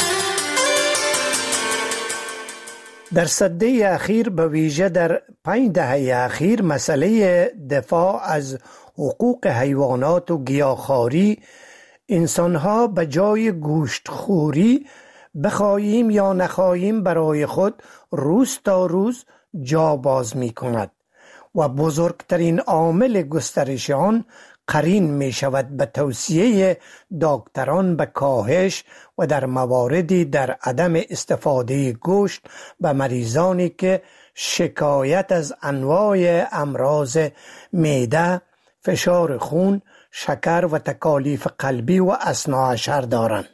در سده اخیر به ویژه در 5 دهه اخیر مسئله دفاع از حقوق حیوانات و گیاهخواری، انسانها به جای گوشتخوری بخواهیم یا نخواهیم برای خود روز تا روز جا باز می کند و بزرگترین عامل گسترش آن قرین می شود به توصیه دکتران به کاهش و در مواردی در عدم استفاده گوشت به مریضانی که شکایت از انواع امراض معده، فشار خون، شکر و تکالیف قلبی و اثناعشر دارند.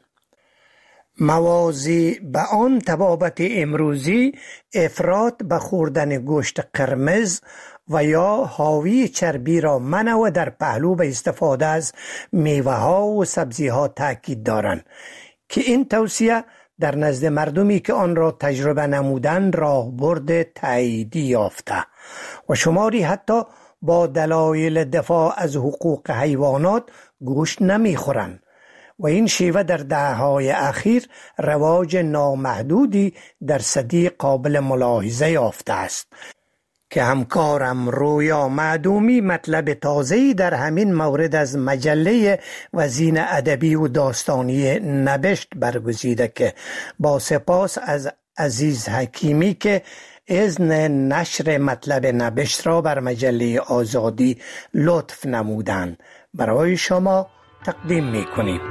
موازی به آن طبابت امروزی افراط به خوردن گوشت قرمز و یا حاوی چربی را منع و در پهلو به استفاده از میوه ها و سبزی ها تاکید دارند که این توصیه در نزد مردمی که آن را تجربه نمودند راهبرد تاییدی یافته و شماری حتی با دلایل دفاع از حقوق حیوانات گوشت نمیخورند و این شیوه در دهه‌های اخیر رواج نامحدودی در سدی قابل ملاحظه یافته است که همکارم رویا معدومی مطلب تازه‌ای در همین مورد از مجله وزین ادبی و داستانی نبشت برگزیده که با سپاس از عزیز حکیمی که اذن نشر مطلب نبشت را بر مجله آزادی لطف نمودند برای شما تقدیم می‌کنیم.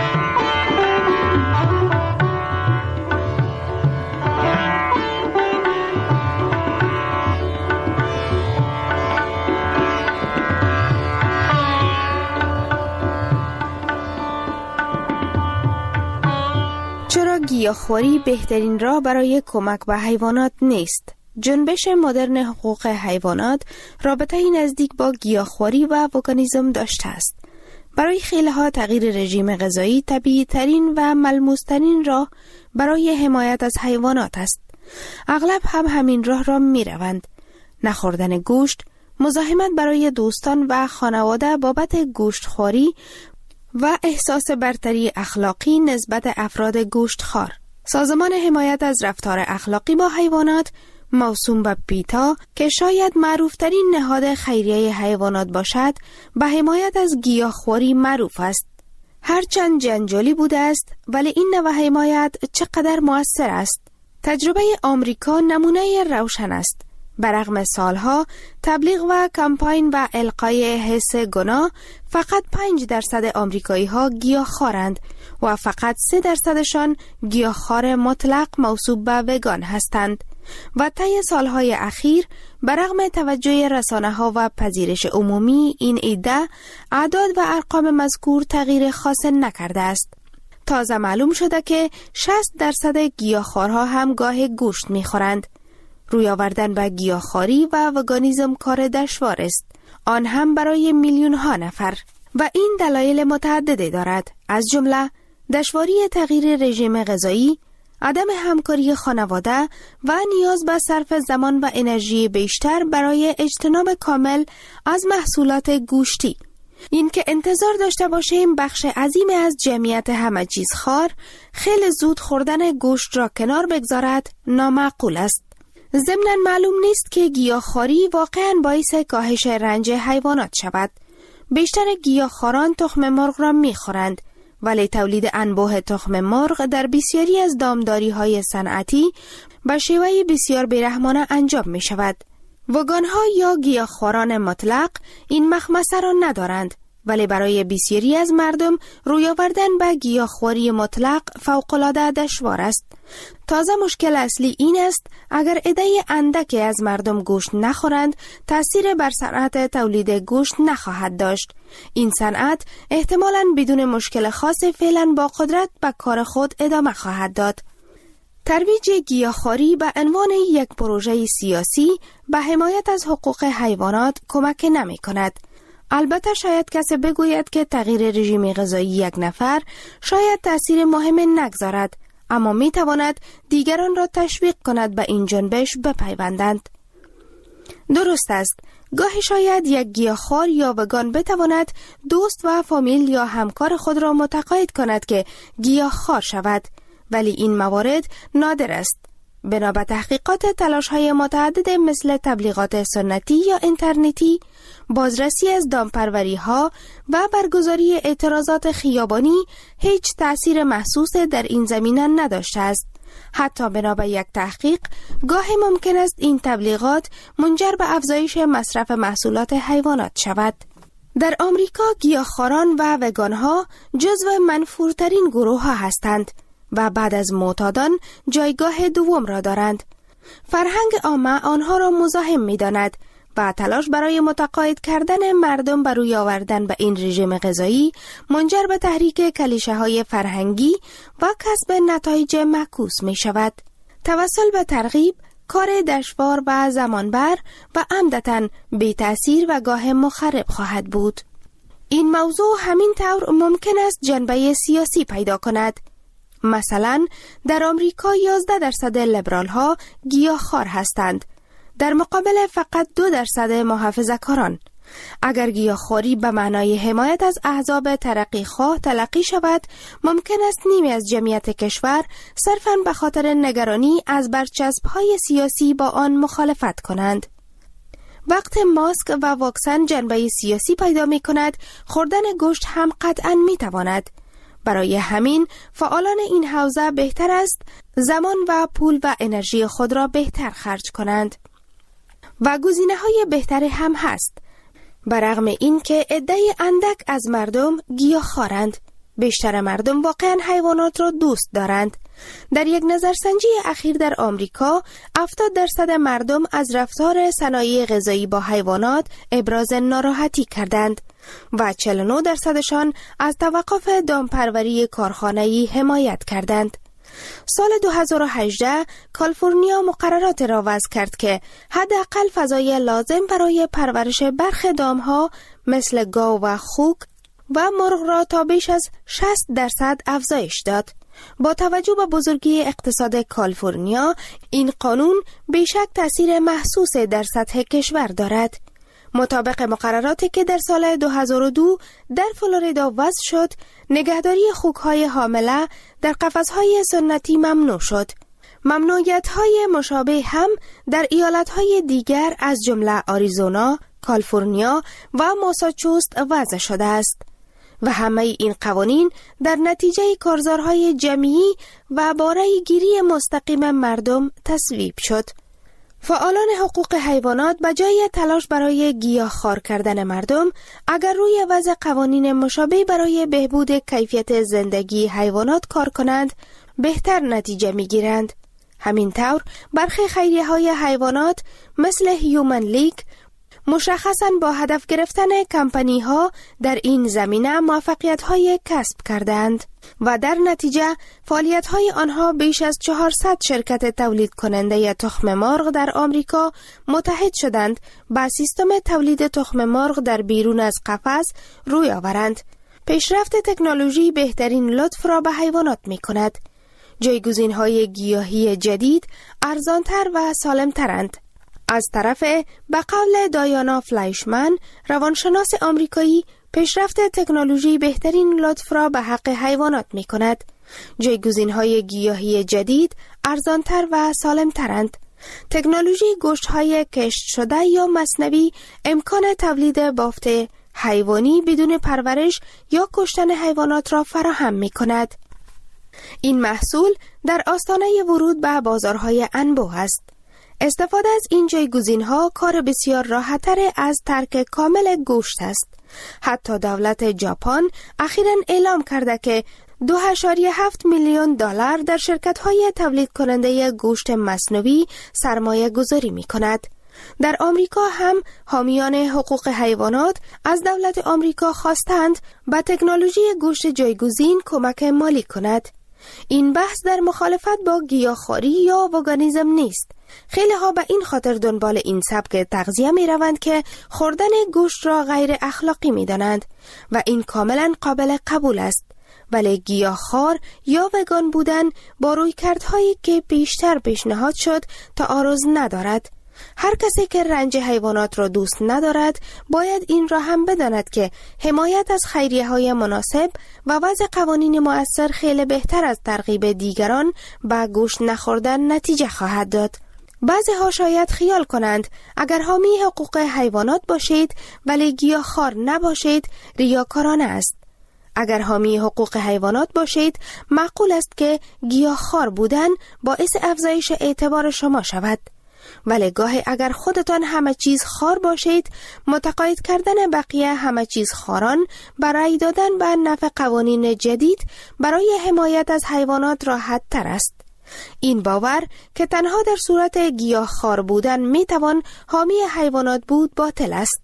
چرا گیاهخواری بهترین راه برای کمک به حیوانات نیست؟ جنبش مدرن حقوق حیوانات رابطه‌ای نزدیک با گیاهخواری و وگانیسم داشته است. برای خیلی‌ها تغییر رژیم غذایی طبیعی ترین و ملموس ترین راه برای حمایت از حیوانات است. اغلب هم همین راه را می روند. نخوردن گوشت، مزاحمت برای دوستان و خانواده بابت گوشتخواری و احساس برتری اخلاقی نسبت افراد گوشتخوار. سازمان حمایت از رفتار اخلاقی با حیوانات موسوم به پیتا که شاید معروفترین نهاد خیریه حیوانات باشد، به حمایت از گیاهخواری معروف است. هرچند جنجالی بوده است، ولی این نوع حمایت چقدر مؤثر است. تجربه آمریکا نمونه روشن است. برغم سالها تبلیغ و کمپاین و القای حس گناه، فقط 5% آمریکایی ها گیاهخوارند و فقط 3%شان گیاهخوار مطلق موصوف به وگان هستند. و طی سالهای اخیر برغم توجه رسانه‌ها و پذیرش عمومی این ایده، اعداد و ارقام مذکور تغییر خاص نکرده است. تازه معلوم شده که 60% گیاهخوارها هم گاه گوشت می‌خورند. روی آوردن به گیاهخواری و وگانیسم کار دشوار است، آن هم برای میلیون‌ها نفر، و این دلایل متعددی دارد، از جمله دشواری تغییر رژیم غذایی، عدم همکاری خانواده و نیاز به صرف زمان و انرژی بیشتر برای اجتناب کامل از محصولات گوشتی. این که انتظار داشته باشیم بخش عظیمی از جمعیت همه چیز خوار خیلی زود خوردن گوشت را کنار بگذارد نامعقول است. ضمناً معلوم نیست که گیاهخواری واقعاً باعث کاهش رنج حیوانات شود. بیشتر گیاهخواران تخم مرغ را می‌خورند، ولی تولید انبوه تخم مرغ در بسیاری از دامداری‌های صنعتی به شیوه بسیار بیرحمانه انجام می‌شود. وگان‌ها یا گیاهخواران مطلق این مخمصه را ندارند، ولی برای بسیاری از مردم روی آوردن به گیاهخواری مطلق فوق‌العاده دشوار است. تازه مشکل اصلی این است اگر عده اندکی از مردم گوشت نخورند، تأثیر بر صنعت تولید گوشت نخواهد داشت. این صنعت احتمالاً بدون مشکل خاص فعلاً با قدرت به کار خود ادامه خواهد داد. ترویج گیاهخواری به عنوان یک پروژه سیاسی به حمایت از حقوق حیوانات کمک نمی کند. البته شاید کسی بگوید که تغییر رژیم غذایی یک نفر شاید تأثیر مهم نگذارد، اما می تواند دیگران را تشویق کند به این جنبش بپیوندند. درست است، گاهی شاید یک گیاهخوار یا وگان بتواند دوست و فامیل یا همکار خود را متقاعد کند که گیاهخوار شود، ولی این موارد نادر است. بنا به تحقیقات تلاش‌های متعدد مثل تبلیغات سنتی یا اینترنتی، بازرسی از دامپروری‌ها و برگزاری اعتراضات خیابانی هیچ تأثیر محسوس در این زمینه نداشته است. حتی بنا به یک تحقیق، گاهی ممکن است این تبلیغات منجر به افزایش مصرف محصولات حیوانات شود. در آمریکا گیاهخواران و وگان‌ها جزو منفورترین گروه‌ها هستند و بعد از معتادان جایگاه دوم را دارند. فرهنگ عامه آنها را مزاحم می‌داند و تلاش برای متقاعد کردن مردم بر روی آوردن به این رژیم غذایی منجر به تحریک کلیشه‌های فرهنگی و کسب نتایج معکوس می‌شود. توسل به ترغیب، کار دشوار و زمانبر و عمدتاً بی تأثیر و گاه مخرب خواهد بود. این موضوع همین طور ممکن است جنبه سیاسی پیدا کند. مثلا در آمریکا 11% لیبرال ها گیاهخوار هستند، در مقابل فقط 2% محافظه‌کاران. اگر گیاهخواری به معنای حمایت از احزاب ترقیخواه تلقی شود، ممکن است نیمی از جمعیت کشور صرفاً به خاطر نگرانی از برچسب‌های سیاسی با آن مخالفت کنند. وقت ماسک و واکسن جنبه سیاسی پیدا می کند، خوردن گوشت هم قطعاً می تواند. برای همین فعالان این حوزه بهتر است زمان و پول و انرژی خود را بهتر خرج کنند. و گزینه‌های بهتری هم هست. برغم این که عده اندک از مردم گیاهخوارند، بیشتر مردم واقعا حیوانات را دوست دارند. در یک نظرسنجی اخیر در آمریکا 70% مردم از رفتار صنایع غذایی با حیوانات ابراز ناراحتی کردند و 49% از توقف دامپروری کارخانه‌ای حمایت کردند. سال 2018 کالیفرنیا مقررات را وضع کرد که حداقل فضای لازم برای پرورش برخی دامها مثل گاو و خوک و مرغ را تا بیش از 60% افزایش داد. با توجه به بزرگی اقتصاد کالیفرنیا، این قانون بیشک تأثیر محسوس در سطح کشور دارد. مطابق مقرراتی که در سال 2002 در فلوریدا وضع شد، نگهداری خوک‌های حامله در قفس‌های سنتی ممنوع شد. ممنوعیت‌های مشابه هم در ایالت‌های دیگر از جمله آریزونا، کالیفرنیا و ماساچوست وضع شده است و همه این قوانین در نتیجه کارزارهای جمعی و باره گیری مستقیم مردم تصویب شد. فعالان حقوق حیوانات به جای تلاش برای گیاهخوار کردن مردم، اگر روی وضع قوانین مشابه برای بهبود کیفیت زندگی حیوانات کار کنند، بهتر نتیجه می‌گیرند. همین طور برخی خیریه‌های حیوانات مثل هیومن لیگ مشخصاً با هدف گرفتن کمپانی‌ها در این زمینه موفقیت‌های کسب کردند و در نتیجه فعالیت‌های آنها بیش از 400 شرکت تولید کننده تخم مرغ در آمریکا متحد شدند با سیستم تولید تخم مرغ در بیرون از قفس روی آورند. پیشرفت تکنولوژی بهترین لطف را به حیوانات می‌کند. جایگزین‌های گیاهی جدید ارزان‌تر و سالم‌ترند. از طرف به قول دایانا فلایشمن، روانشناس آمریکایی، پیشرفت تکنولوژی بهترین لطف را به حق حیوانات می کند. جایگزین‌های گیاهی جدید ارزان‌تر و سالم‌ترند. تکنولوژی گوشت‌های کشت شده یا مصنوی امکان تولید بافت حیوانی بدون پرورش یا کشتن حیوانات را فراهم می‌کند. این محصول در آستانه ورود به بازارهای انبوه است. استفاده از این جایگزین‌ها کار بسیار راحت‌تر از ترک کامل گوشت است. حتی دولت ژاپن اخیراً اعلام کرده که $2.7 میلیون در شرکت‌های تولید کننده گوشت مصنوعی سرمایه گذاری می‌کند. در آمریکا هم حامیان حقوق حیوانات از دولت آمریکا خواستند به تکنولوژی گوشت جایگزین کمک مالی کند. این بحث در مخالفت با گیاهخواری یا وگانیسم نیست. خیلی ها به این خاطر دنبال این سبک تغذیه می روند که خوردن گوشت را غیر اخلاقی می دانند و این کاملا قابل قبول است. ولی گیاهخوار یا وگان بودن با رویکردهایی که بیشتر پیشنهاد شد تعارض ندارد. هر کسی که رنج حیوانات را دوست ندارد باید این را هم بداند که حمایت از خیریه‌های مناسب و وضع قوانین مؤثر خیلی بهتر از ترغیب دیگران به گوشت نخوردن نتیجه خواهد داد. بعضی ها شاید خیال کنند اگر حامی حقوق حیوانات باشید ولی گیاهخوار نباشید ریاکارانه است. اگر حامی حقوق حیوانات باشید معقول است که گیاهخوار بودن باعث افزایش اعتبار شما شود. ولی گاهی اگر خودتان همه چیز خوار باشید متقاعد کردن بقیه همه چیز خواران برای دادن به نفع قوانین جدید برای حمایت از حیوانات راحت تر است. این باور که تنها در صورت گیاهخوار بودن میتوان حامی حیوانات بود باطل است.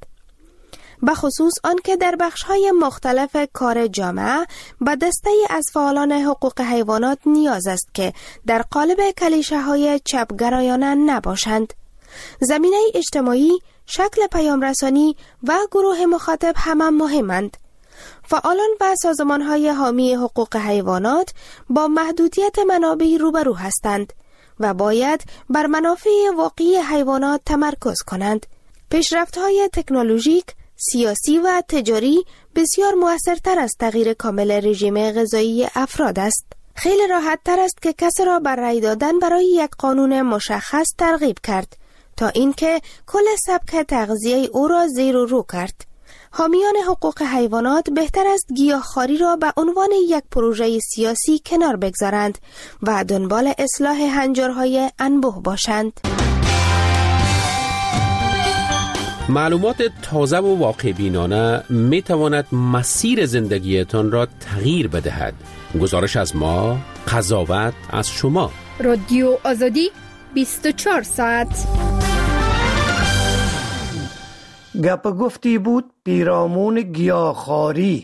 بخصوص آن که در بخش‌های مختلف کار جامعه به دسته از فعالان حقوق حیوانات نیاز است که در قالب کلیشه‌های چپگرایانه نباشند. زمینه اجتماعی، شکل پیامرسانی و گروه مخاطب همه مهمند. فعالان و سازمان‌های حامی حقوق حیوانات با محدودیت منابع روبرو هستند و باید بر منافع واقعی حیوانات تمرکز کنند. پیشرفت‌های تکنولوژیک، سیاسی و تجاری بسیار مؤثرتر از تغییر کامل رژیم غذایی افراد است. خیلی راحت تر است که کسی را بر رأی دادن برای یک قانون مشخص ترغیب کرد تا اینکه کل سبک تغذیه او را زیر و رو کرد. حامیان حقوق حیوانات بهتر است گیاهخواری را به عنوان یک پروژه سیاسی کنار بگذارند و دنبال اصلاح هنجارهای انبوه باشند. معلومات تازه و واقع بینانه می تواند مسیر زندگیتان را تغییر بدهد. گزارش از ما، قضاوت از شما. رادیو آزادی 24 ساعت. گپ گفتی بود پیرامون گیاهخواری.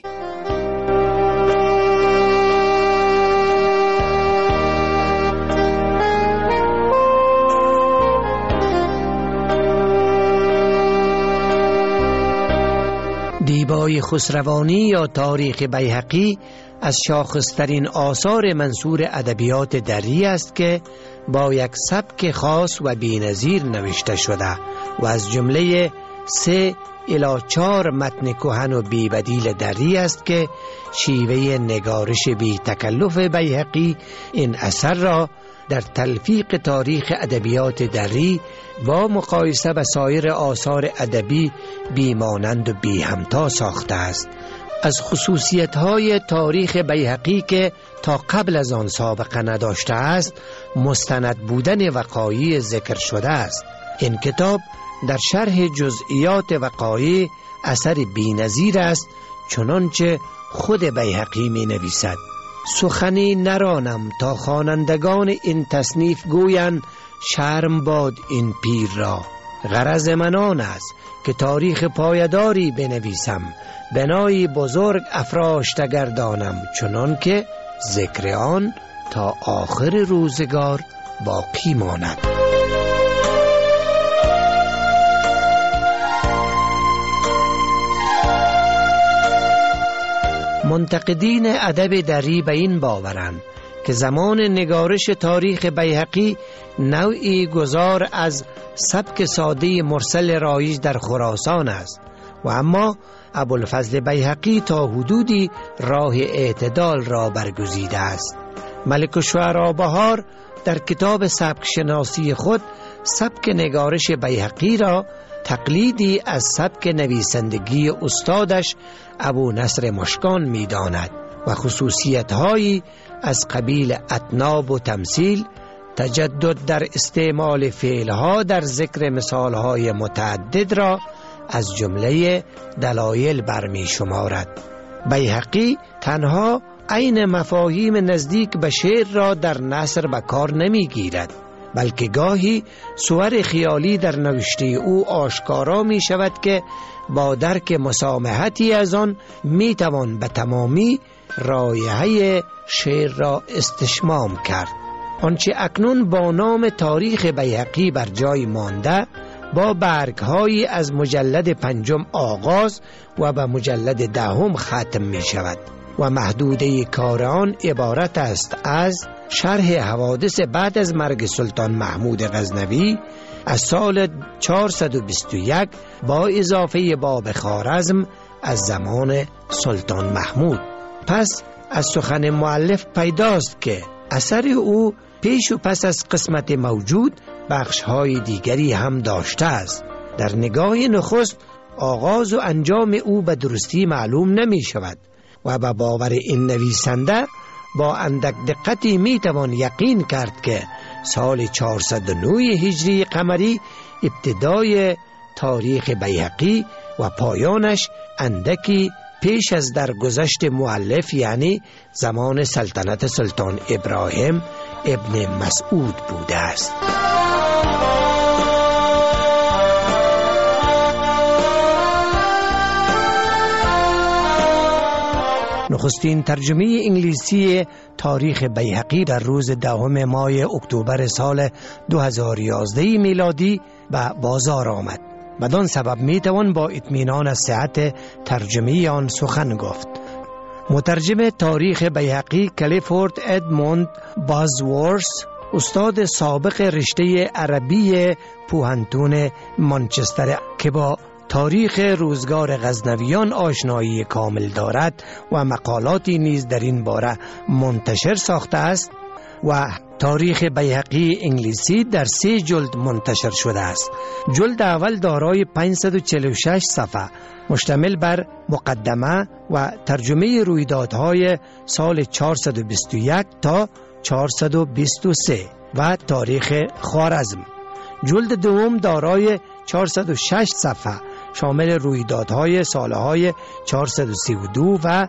دیبای خسروانی یا تاریخ بیهقی از شاخصترین آثار منثور ادبیات دری است که با یک سبک خاص و بی‌نظیر نوشته شده و از جمله 3 الی 4 متن کهن و بی‌بدیل دری است که شیوه نگارش بی تکلف بیهقی این اثر را در تلفیق تاریخ ادبیات دری با مقایسه با سایر آثار ادبی بیمانند و بی همتا ساخته است. از خصوصیت‌های تاریخ بیهقی که تا قبل از آن سابقه نداشته است مستند بودن وقایع ذکر شده است. این کتاب در شرح جزئیات وقایع اثر بی‌نظیر است، چنانچه خود بیهقی می نویسد: سخنی نرانم تا خوانندگان این تصنیف گویند شرم باد این پیر را. غرض من آن است که تاریخ پایداری بنویسم، بنایی بزرگ افراشته گردانم، چنان که ذکر آن تا آخر روزگار باقی ماند. منتقدین ادب دری به این باورند که زمان نگارش تاریخ بیهقی نوعی گذار از سبک ساده مرسل رایج در خراسان است و اما ابوالفضل بیهقی تا حدودی راه اعتدال را برگزیده است. ملک الشعراء بهار در کتاب سبک شناسی خود سبک نگارش بیهقی را تقلیدی از سبک نویسندگی استادش ابو نصر مشکان می داند و خصوصیت‌هایی از قبیل اطناب و تمثیل، تجدد در استعمال فعلها در ذکر مثالهای متعدد را از جمله دلایل برمی شمارد. بیهقی تنها عین مفاهیم نزدیک به شعر را در نثر به کار نمی گیرد، بلکه گاهی صور خیالی در نوشته او آشکارا می شود که با درک مسامحتی از آن می توان به تمامی رایحه شعر را استشمام کرد. آنچه اکنون با نام تاریخ بیهقی بر جای مانده با برگ‌هایی از مجلد 5 آغاز و به مجلد 10 ختم می شود و محدوده کار آن عبارت است از شرح حوادث بعد از مرگ سلطان محمود غزنوی از سال 421 با اضافه باب خوارزم از زمان سلطان محمود. پس از سخن مؤلف پیداست که اثر او پیش و پس از قسمت موجود بخش‌های دیگری هم داشته است. در نگاه نخست آغاز و انجام او به درستی معلوم نمی شود و به باور این نویسنده با اندک دقتی می توان یقین کرد که سال 409 هجری قمری ابتدای تاریخ بیهقی و پایانش اندکی پیش از درگذشت مؤلف، یعنی زمان سلطنت سلطان ابراهیم ابن مسعود بوده است. نخستین ترجمه انگلیسی تاریخ بیهقی در روز 10 ماه اکتبر سال 2011 میلادی به بازار آمد. بدان سبب میتوان با اطمینان از صحت ترجمه آن سخن گفت. مترجم تاریخ بیهقی کلیفورد ادموند بازورث، استاد سابق رشته عربی پوهنتون مانچستر که با تاریخ روزگار غزنویان آشنایی کامل دارد و مقالاتی نیز در این باره منتشر ساخته است و تاریخ بیهقی انگلیسی در 3 جلد منتشر شده است. جلد اول دارای 546 صفحه مشتمل بر مقدمه و ترجمه رویدادهای سال 421 تا 423 و تاریخ خوارزم. جلد دوم دارای 406 صفحه شامل رویدادهای سالهای 432 و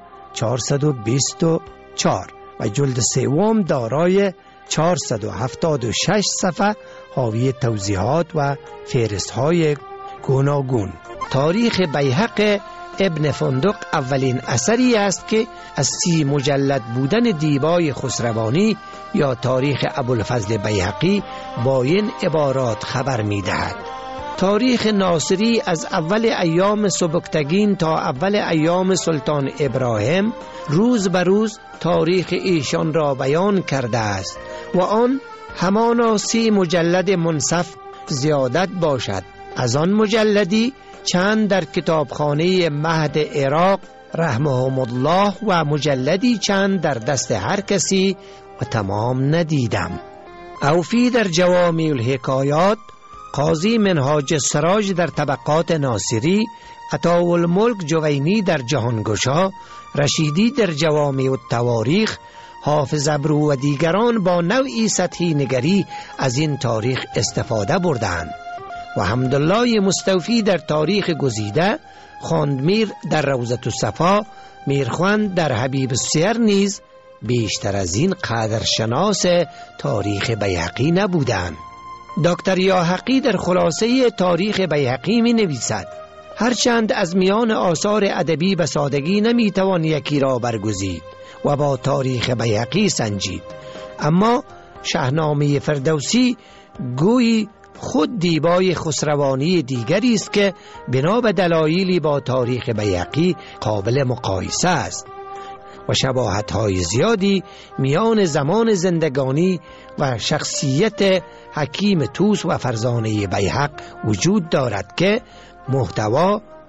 424 و جلد سوم دارای 476 صفحه حاوی توضیحات و فهرست‌های گوناگون. تاریخ بیهق ابن فندق اولین اثری است که از 30 مجلد بودن دیبای خسروانی یا تاریخ ابوالفضل بیهقی با این عبارات خبر می‌دهد: تاریخ ناصری از اول ایام سبکتگین تا اول ایام سلطان ابراهیم روز به روز تاریخ ایشان را بیان کرده است و آن همانا 30 مجلد منصف زیادت باشد. از آن مجلدی چند در کتابخانه مهد عراق رحمهم الله و مجلدی چند در دست هر کسی و تمام ندیدم. اوفی در جوامع الحکایات، قاضی منهاج السراج در طبقات ناصری، عطاءالملک جوینی در جهانگشا، رشیدی در جوامع التواریخ، حافظ ابرو و دیگران با نوعی سطحی نگری از این تاریخ استفاده بردند و حمدالله مستوفی در تاریخ گزیده، خواندمیر در روضة الصفا، میرخوند در حبیب السیر نیز بیشتر از این قدرشناس تاریخ بیهقی نبودند. دکتر یاحقی در خلاصه تاریخ بیهقی می نویسد: هرچند از میان آثار ادبی به سادگی نمی توان یکی را برگزید و با تاریخ بیهقی سنجید، اما شاهنامه فردوسی گویی خود دیبای خسروانی دیگری است که بنا به دلایلی با تاریخ بیهقی قابل مقایسه است و شباهت‌های زیادی میان زمان زندگانی و شخصیت حکیم طوس و فرزانه بیهق وجود دارد که محتوا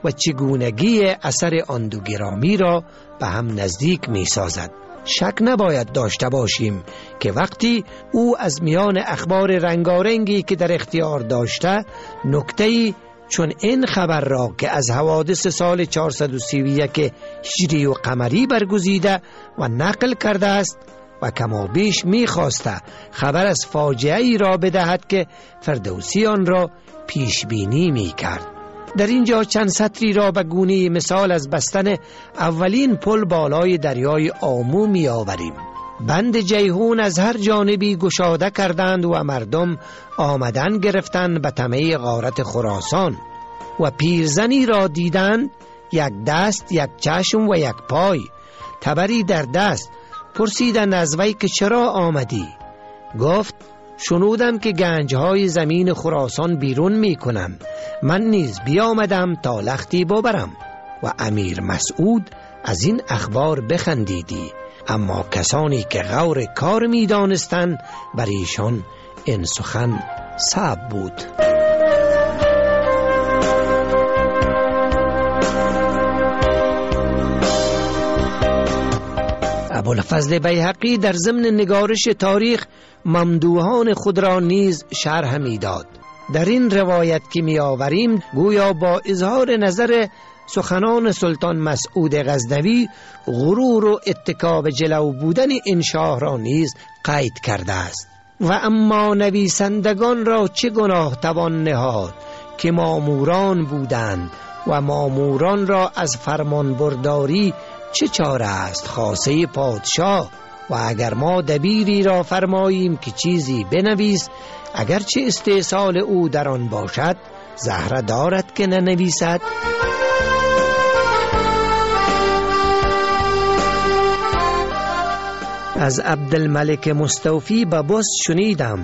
و چگونگی اثر آن دو گرامی را به هم نزدیک می سازد. شک نباید داشته باشیم که وقتی او از میان اخبار رنگارنگی که در اختیار داشته نکته‌ای چون این خبر را که از حوادث سال 431 هجری و قمری برگزیده و نقل کرده است و کمابیش می‌خواسته خبر از فاجعه‌ای را بدهد که فردوسی آن را پیش بینی می‌کرد. در اینجا چند سطری را به گونه مثال از بستن اولین پل بالای دریای آمو می آوریم. بند جیهون از هر جانبی گشاده کردند و مردم آمدن گرفتند به طمع غارت خراسان و پیرزنی را دیدند، یک دست، یک چشم و یک پای، تبری در دست. پرسیدند از وی که چرا آمدی؟ گفت شنودم که گنجهای زمین خراسان بیرون می کنند، من نیز بیامدم تا لختی ببرم. و امیر مسعود از این اخبار بخندیدی، اما کسانی که غور کار می دانستند بر ایشان این سخن صعب بود. ابوالفضل بیهقی در ضمن نگارش تاریخ ممدوحان خود را نیز شرح می داد. در این روایت که می آوریم گویا با اظهار نظر سخنان سلطان مسعود غزنوی غرور و اتکا به جلو بودن این شاه را نیز قید کرده است. و اما نویسندگان را چه گناه توان نهاد که ماموران بودند و ماموران را از فرمان برداری چه چاره است خاصه پادشاه. و اگر ما دبیری را فرماییم که چیزی بنویس، اگرچه استحصال او در آن باشد، زهره دارد که ننویسد. از عبدالملک مستوفی به بست شنیدم،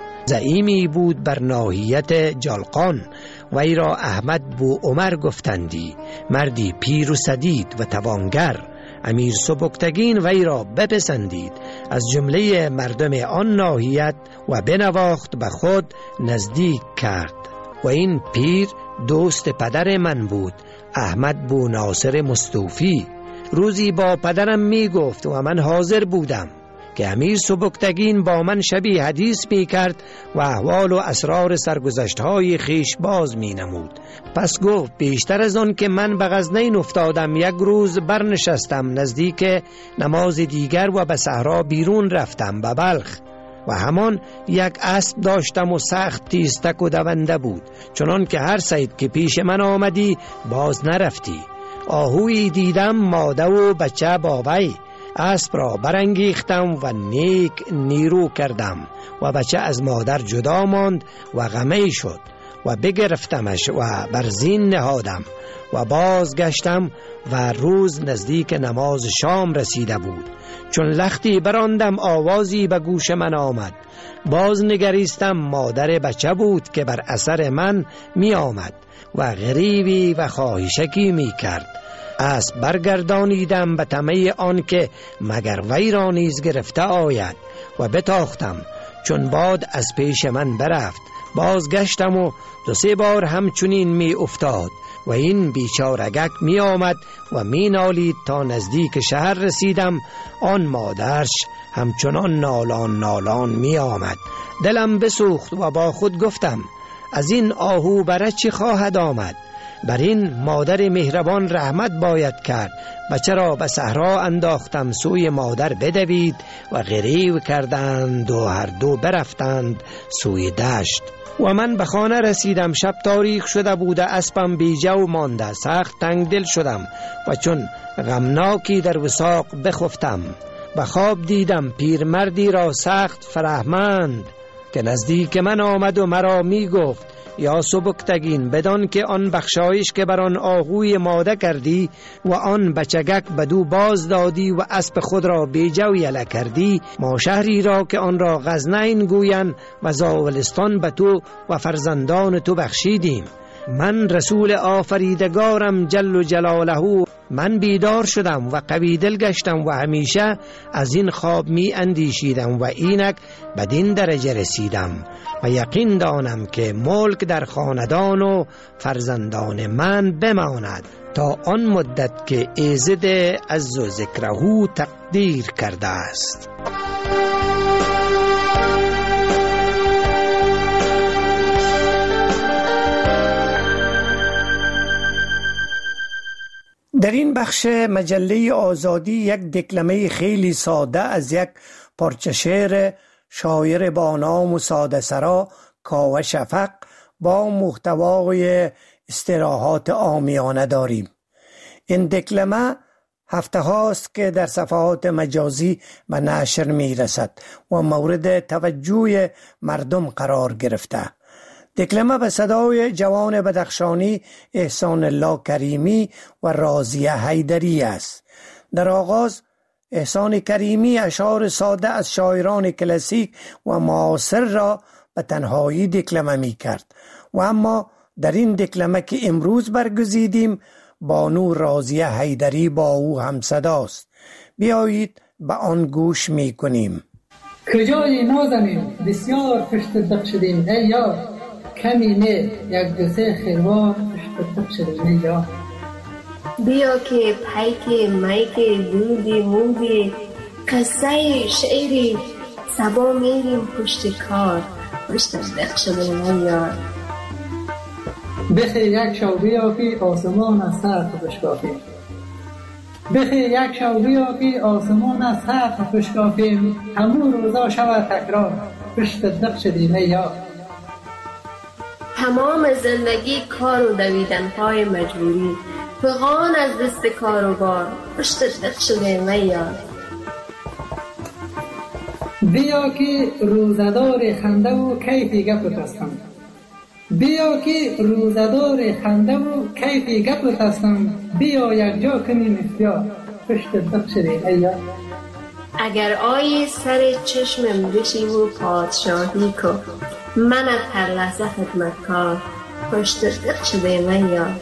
زعیمی بود بر ناحیت جلقان، وی را احمد بو عمر گفتندی، مردی پیر و سدید و توانگر. امیر سبکتگین وی را بپسندید از جمله مردم آن ناحیت و بنواخت به خود نزدیک کرد. و این پیر دوست پدر من بود، احمد بو ناصر مستوفی. روزی با پدرم می گفت و من حاضر بودم که امیر سبکتگین با من شبی حدیث می کرد و احوال و اسرار سرگذشت‌های خیش باز می نمود. پس گفت بیشتر از آن که من به غزنین افتادم، یک روز برنشستم نزدیک نماز دیگر و به صحرا بیرون رفتم به بلخ و همان یک اسب داشتم و سخت تیزتک و دونده بود، چنان که هر صید که پیش من آمدی باز نرفتی. آهویی دیدم ماده و بچه با وی، اسب را برانگیختم و نیک نیرو کردم و بچه از مادر جدا ماند و غمی شد و بگرفتمش و بر زین نهادم و بازگشتم و روز نزدیک نماز شام رسیده بود. چون لختی براندم آوازی به گوش من آمد، باز نگریستم، مادر بچه بود که بر اثر من می آمد و غریبی و خواهشکی می کرد. اسب برگردانیدم به طمع آن که مگر وی را نیز گرفته آید و بتاختم. چون باد از پیش من برفت، بازگشتم و 2-3 بار همچنین می افتاد و این بیچارگک می آمد و می نالید تا نزدیک شهر رسیدم. آن مادرش همچنان نالان می آمد. دلم بسوخت و با خود گفتم از این آهو برای چه خواهد آمد؟ بر این مادر مهربان رحمت باید کرد. بچه را به صحرا انداختم، سوی مادر بدوید و غریو کردند و هر دو برفتند سوی دشت. و من به خانه رسیدم، شب تاریک شده بوده، اسبم بیجو مانده، سخت تنگ دل شدم و چون غمناکی در وثاق بخفتم. به خواب دیدم پیرمردی را سخت فرهمند که نزدیک من آمد و مرا می گفت یا سبکتگین، بدان که آن بخشایش که بر آن آهوی ماده کردی و آن بچگک بدو باز دادی و اسب خود را بیجو یله کردی، ما شهری را که آن را غزنین گوین و زاولستان به تو و فرزندان تو بخشیدیم. من رسول آفریدگارم جل جلاله من بیدار شدم و قوی دل گشتم و همیشه از این خواب می اندیشیدم و اینک بدین درجه رسیدم و یقین دانم که ملک در خاندان و فرزندان من بماند تا آن مدت که ایزد عز و ذکره تقدیر کرده است. در این بخش مجله آزادی یک دکلمه خیلی ساده از یک پارچه شعر شاعر با نام ساده سرا کاوه شفق با محتوای استراحات عامیانه داریم. این دکلمه هفته هاست که در صفحات مجازی به نشر می رسد و مورد توجه مردم قرار گرفته. دکلمه به صدای جوان بدخشانی احسان الله کریمی و راضیه حیدری است. در آغاز احسان کریمی اشعار ساده از شاعران کلاسیک و معاصر را به تنهایی دکلمه می کرد و اما در این دکلمه که امروز برگزیدیم بانو راضیه حیدری با او هم صداست. بیایید به آن گوش می کنیم. کجای نازنین بسیار پشت دق شدیم ای یار، کمی نه یک دو سه خیروار پشت دق شدیم ای یار. بیا که پیک میک دودی مودی قصه شعری سبا میریم پشت کار پشت دق شدیم ای یار. بخی یک شو بیا که آسمان از سر بشکافیم، بخی یک شو بیا که آسمان از سر بشکافیم، همون روزا شود تکرار پشت دق شدیم ای یار. تمام زندگی کار و دویدن پای مجبوری، فغان از دست کار و بار پشت دق شدیم ای یار. بیا که روزدار خنده و کیفی گپ هستم، بیا که روزدار خنده و کیفی گپ هستم، بیا یک جا کنیم اختیار پشت دق شدیم ای یار. اگر آیی سر چشمم بشی و پادشاهی کن، من از هر لحظه خدمتکار پشت دق شدیم ای یار.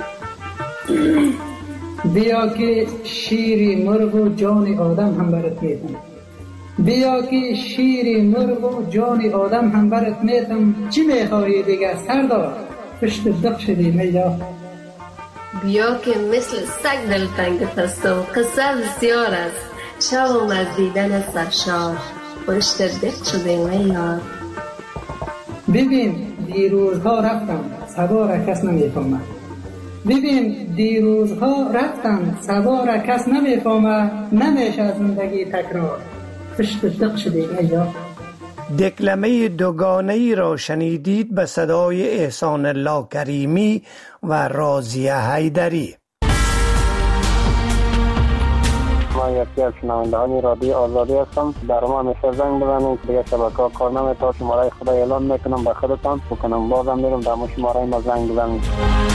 بیا که شیری مرغ و جان آدم هم برات میتم، بیا که شیری مرغ و جان آدم هم برات میتم، چی میخوایی دیگه سردار پشت دق شدیم ای یار. بیا که مثل سگ دلتنگ هستم، قصه بسیار است شوم از دیدن سرشار پشت دق شدیم ای یار. ببین دیروزها رفتم سبا را کس نمیفهمه، ببین دیروزها رفتم سبا را کس نمیفهمه، نمیشه از زندگی تکرار پشت دق شدیم ای یار. دکلمه دوگانه‌ای را شنیدید به صدای احسان الله کریمی و راضیه حیدری. من یکی از شنوندگان رادیو آزادی هستم. در ما همیشه زنگ بزنید، دیگه شبکه‌ها کار نمی‌کنه. شماره خدا اعلام میکنم به خودتان بکنم، بازم میرم در شماره ما زنگ بزنید.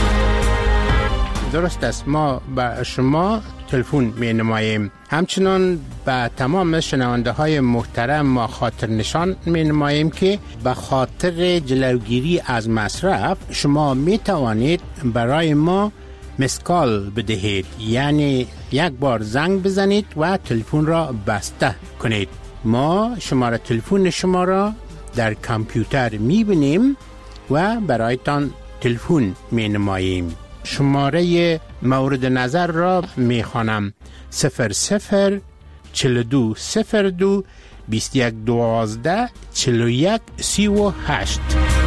درست است، ما به شما تلفن می نماییم. همچنان به تمام شنونده های محترم ما خاطر نشان می نماییم که به خاطر جلوگیری از مصرف شما می توانید برای ما مسکال بدهید، یعنی یک بار زنگ بزنید و تلفن را بسته کنید. ما شماره تلفن شما را در کامپیوتر می بینیم و برایتان تلفن می نماییم. شماره مورد نظر را می خوانم: 00 42 02 21 12 41 38.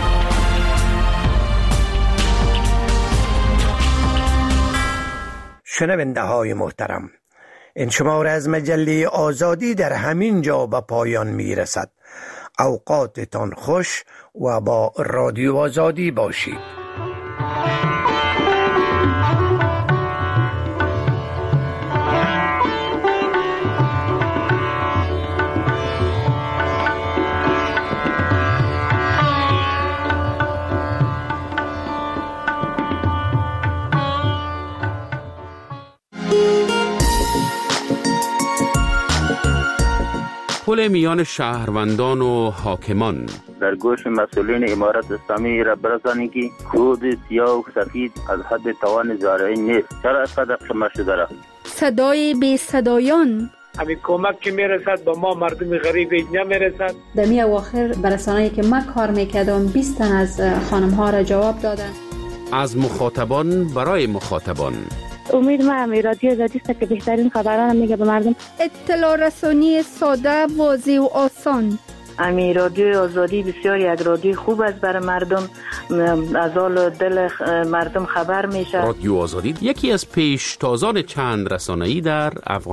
شنونده های محترم، این شماره از مجله آزادی در همین جا به پایان می رسد. اوقاتتان خوش و با رادیو آزادی باشید. پل میان شهروندان و حاکمان. در گوش مسئولین امارت اسلامی را برسانید که کود سیاه و سفید از حد توان زارعی نیست. چرا از قدر شما شده را؟ صدای بی صدایان. همین کمک که میرسد با ما مردم غریب اینجا میرسد. در می اواخر برسانه‌ای که من کار میکردم 20 تن از خانم ها را جواب دادن. از مخاطبان برای مخاطبان. امید ما رادیو آزادی است که بهترین خبران میگه به مردم. اطلاع رسانی ساده، واضح و آسان. امی رادیو آزادی بسیار یک رادیو خوب است برای مردم، از حال دل مردم خبر میشه. رادیو آزادی یکی از پیشتازان چند رسانه‌ای در افغانستان